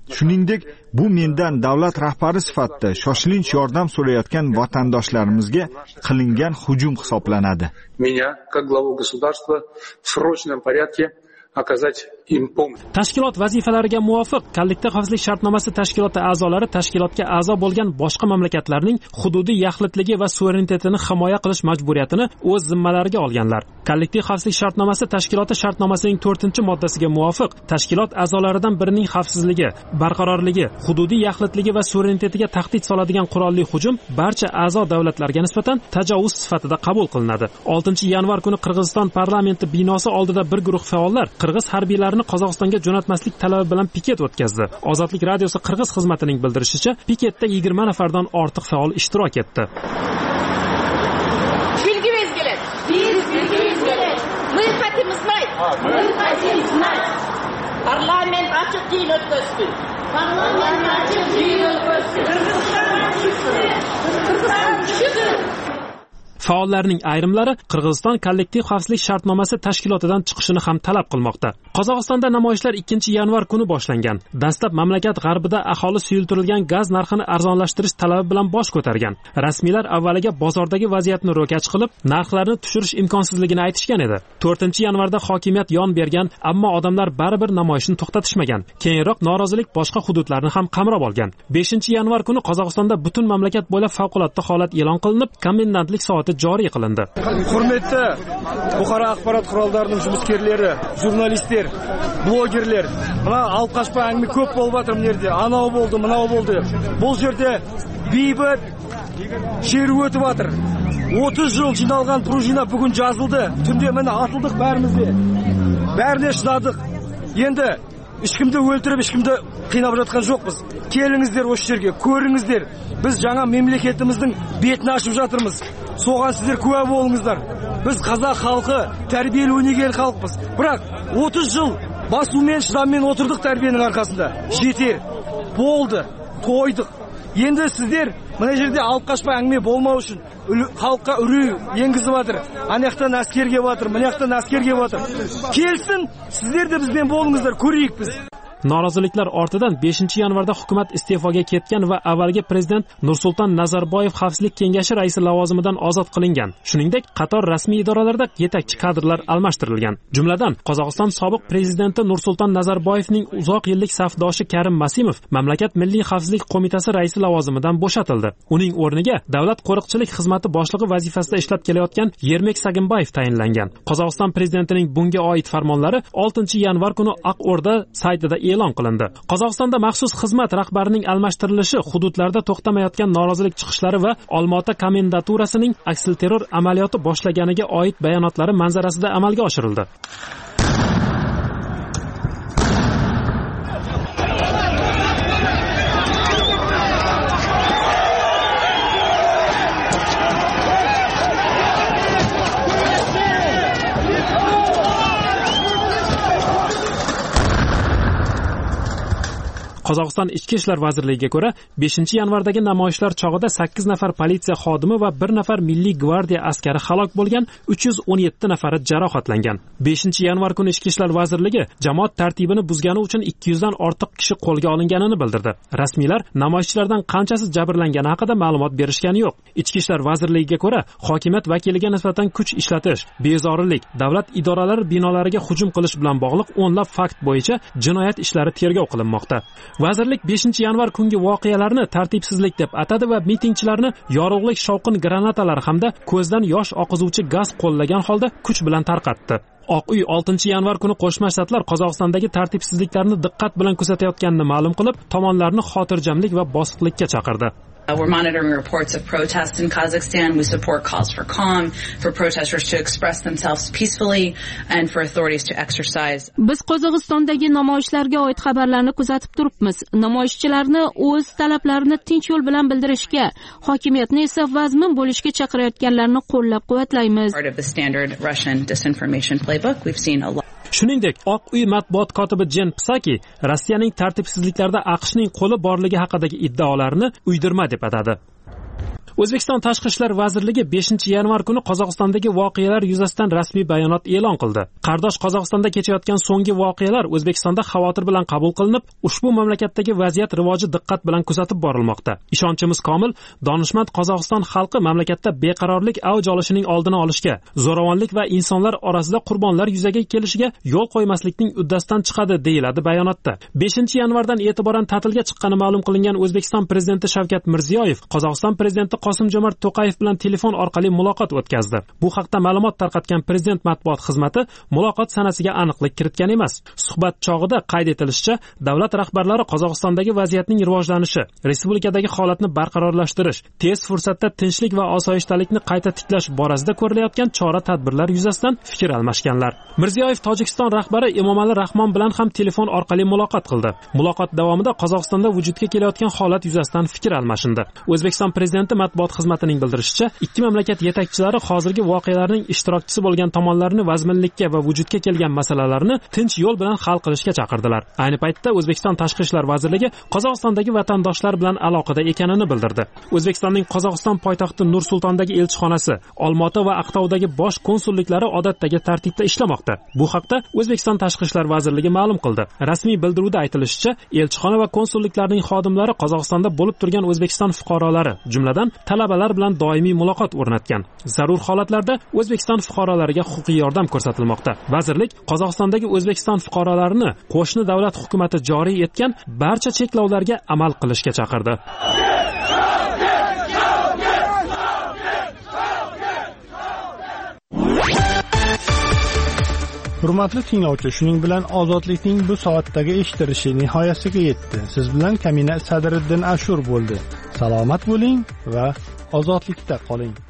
Shuningdek, bu mendan davlat rahbari sifatida shoshilinch yordam so'rayotgan vatandoshlarimizga qilingan hujum hisoblanadi. Меня, как главу государства, в срочном порядке оказать им помощь. Tashkilot vazifalariga muvofiq kollektiv xavfsizlik shartnomasi tashkiloti a'zolari tashkilotga a'zo bo'lgan boshqa mamlakatlarning hududiy yaxlitligi va suverenitetini himoya qilish majburiyatini o'z zimmalariga olganlar. Kollektiv xavfsizlik shartnomasi tashkiloti shartnomasining 4-moddasiga muvofiq tashkilot a'zolaridan birining xavfsizligi, barqarorligi, hududiy yaxlitligi va suverenitetiga tahdid soladigan qurolli hujum barcha a'zo davlatlarga nisbatan tajovuz sifatida qabul qilinadi. 6-yanvar kuni Qirg'iziston parlamenti binosi oldida bir guruh faollar qirg'iz harbiylarini Qozog'istonga jo'natmaslik talabi bilan piket o'tkazdi. Ozodlik radiosi qirg'iz xizmatining bildirishicha, piketda 20 nafardan ortiq faol ishtirok etdi. Bilgi belgilet. Bilgi belgilet. Мы хотим знать. Мы хотим знать. Parlament açık değil ötküzdü. Parlament açık değil ötküzdü. Kırgızistan düşüdü. Faollarning ayrimlari Qirg'iziston kollektiv xavfsizlik shartnomasi tashkilotidan chiqishini ham talab qilmoqda. Qozog'istonda namoyishlar 2-yanvar kuni boshlangan. Dastlab mamlakat g'arbida aholi suyultirilgan gaz narxini arzonlashtirish talabi bilan bosh ko'targan. Rasmiylar avvaliga bozordagi vaziyatni ro'kach qilib, narxlarni tushirish imkonsizligini aytishgan edi. 4-yanvarda hokimiyat yon bergan, ammo odamlar baribir namoyishni to'xtatishmagan. Keyinroq norozilik boshqa hududlarni ham qamrab olgan. 5-yanvar kuni Qozog'istonda butun mamlakat bo'ylab favqulodda holat e'lon qilinib, komendantlik soati joriy qilindi. Hurmatli Buxoro axborot qurollarining jurnalistlar, jurnalistlar, blogerlar, mana alqashpa angmi ko'p bo'lib o'tir bu yerda. Anov bo'ldi, mana bo'ldi. Bu yerda beybat she'r o'tib o'tir. 30 yil jinoilgan prujina bugun yozildi. Tunda mana atıldık bärimizde. Bärine şınadık. Endi hech kimni o'ltirib, hech kimni qiynab жатқан жоқпыз. Kelingizlar o'sha yerga, ko'ringizlar. Biz жаңа memleketimizning betini ochib жатырмыз. So'g'an sizlar kua bo'lingizlar. Biz qozoq xalqi tarbiyali o'ynagan xalqmiz. Biroq 30 yil basumen shidammen o'tirdik tarbiyaning arkasında. Yeter. Bo'ldi. To'ydik. Endi sizlar mana yerda alып қашпай әңгіме болмау үшін халыққа үрей енгізіп жатыр. Ана жақтан әскер келіп жатыр, мына жақтан әскер келіп жатыр. Келсін, сіздер де бізбен болыңыздар, көрейік біз. Noroziliklar ortidan 5-yanvarda hukumat iste'foga ketgan va avvalgi prezident Nursulton Nazarboyev Xavfsizlik kengashi raisi lavozimidan ozod qilingan. Shuningdek, qator rasmiy idoralarda yetakchi kadrlar almashtirilgan. Jumladan, Qozog'iston sobiq prezidenti Nursulton Nazarboyevning uzoq yillik safdoshi Karim Masimov mamlakat Milliy xavfsizlik qo'mitasi raisi lavozimidan bo'shatildi. Uning o'rniga davlat qo'riqchilik xizmati boshlig'i vazifasida ishlab kelayotgan Yermek Saginbayev tayinlangan. Qozog'iston prezidentining bunga oid farmonlari 6-yanvar kuni Oq O'rda saytida e'lon qilindi. Qozog'istonda maxsus xizmat rahbarining almashtirilishi hududlarda to'xtamayotgan norozilik chiqishlari va Olmaota komendaturasining aksilterror amaliyoti boshlaganiga oid bayonotlari manzarasida amalga oshirildi. Qozog'iston Ichki ishlar vazirligiga ko'ra, 5-yanvardagi namoyishlar chog'ida 8 nafar politsiya xodimi va 1 nafar Milliy gvardiya askari halok bo'lgan, 317 nafari jarohatlangan. 5-yanvar kuni Ichki ishlar vazirligi jamoat tartibini buzgani uchun 200 dan ortiq kishi qo'lga olinganini bildirdi. Rasmiylar namoyishchilardan qanchasi jabrlangani haqida ma'lumot berishgani yo'q. Ichki ishlar vazirligiga ko'ra, hokimiyat vakiliga nisbatan kuch ishlatish, bezorilik, davlat idoralari binolariga hujum qilish bilan bog'liq o'nlab fakt bo'yicha jinoyat ishlari tergov qilinmoqda. Vazirlik 5-yanvar kungi voqealarni tartibsizlik deb atadi va mitingchilarni yorug'lik shovqin granatalari hamda ko'zdan yosh oqizuvchi gaz qo'llagan holda kuch bilan tarqatdi. Oq uy 6-yanvar kuni Qo'shma Shtatlar Qozog'istondagi tartibsizliklarni diqqat bilan kuzatayotganini ma'lum qilib, tomonlarni xotirjamlik va bosiqlikka chaqirdi. We're monitoring reports of protests in Kazakhstan. We support calls for calm, for protesters to express themselves peacefully, and for authorities to exercise. Biz Qozog'istondagi namoyishlarga oid xabarlarni kuzatib turibmiz. Namoyishchilarni o'z talablarini tinch yo'l bilan bildirishga, hokimiyatni esa vazmin bo'lishga chaqirayotganlarni qo'llab-quvvatlaymiz. Part of the standard Russian disinformation playbook. We've seen a lot. Shuningdek, Oq uy matbuot kotibi Jen Psaki Rossiyaning tartibsizliklarda AQShning qo'li borligi haqidagi iddaolarini uydirma deb atadi. O'zbekiston Tashqi ishlar vazirligi 5-yanvar kuni Qozog'istondagi voqealar yuzasidan rasmiy bayonot e'lon qildi. Qardosh Qozog'istonda kechayotgan so'nggi voqealar O'zbekistonda xavotir bilan qabul qilinib, ushbu mamlakatdagi vaziyat rivoji diqqat bilan kuzatib borilmoqda. Ishonchimiz komil, donishmand Qozog'iston xalqi mamlakatda beqarorlik avj olishining oldini olishga, zo'ravonlik va insonlar orasida qurbonlar yuzaga kelishiga yo'l qo'ymaslikning uddasidan chiqadi, deyiladi bayonotda. 5-yanvardan e'tiboran ta'tilga chiqqani ma'lum qilingan O'zbekiston prezidenti Shavkat Mirziyoyev Qozog'iston prezidenti Qosim-Jomart To'qayev bilan telefon orqali muloqot o'tkazdi. Bu haqda ma'lumot tarqatgan prezident matbuot xizmati muloqot sanasiga aniqlik kiritgan emas. Suhbat chog'ida qayd etilishicha, davlat rahbarlari Qozog'istondagi vaziyatning rivojlanishi, respublikadagi holatni barqarorlashtirish, tez fursatda tinchlik va osoyishtalikni qayta tiklash borasida ko'rilayotgan chora-tadbirlar yuzasidan fikr almashganlar. Mirziyoyev Tojikiston rahbari Emomali Rahmon bilan ham telefon orqali muloqot qildi. Muloqot davomida Qozog'istonda vujudga kelayotgan holat yuzasidan fikr almashindi. O'zbekiston prezidenti matbuot xizmatining bildirishicha, ikki mamlakat yetakchilari hozirgi voqealarning ishtirokchisi bo'lgan tomonlarni vazminlikka va vujudga kelgan masalalarni tinch yo'l bilan hal qilishga chaqirdilar. Ayni paytda O'zbekiston Tashqi ishlar vazirligi Qozog'istondagi vatandoshlar bilan aloqada ekanini bildirdi. O'zbekistonning Qozog'iston poytaxti Nur-Sultondagi elchixonasi, Olmaota va Aqto'dagi bosh konsulliklari odatdagi tartibda ishlamoqda. Bu haqda O'zbekiston Tashqi ishlar vazirligi ma'lum qildi. Rasmiy bildiruvda aytilishicha, elchixona va konsulliklarning xodimlari Qozog'istonda bo'lib turgan O'zbekiston fuqarolari, jumladan talabalar bilan doimiy muloqot o'rnatgan. Zarur holatlarda O'zbekiston fuqarolariga huquqiy yordam ko'rsatilmoqda. Vazirlik Qozog'istondagi O'zbekiston fuqarolarini qo'shni davlat hukumatı joriy etgan barcha cheklovlarga amal qilishga chaqirdi. Hurmatli tinglovchi, shuning bilan ozodlikning bu soatdagi eshittirishi nihoyasiga yetdi. Siz bilan Kamina Sadiriddin Ashur bo'ldi. Salomat bo'ling va ozodlikda qoling.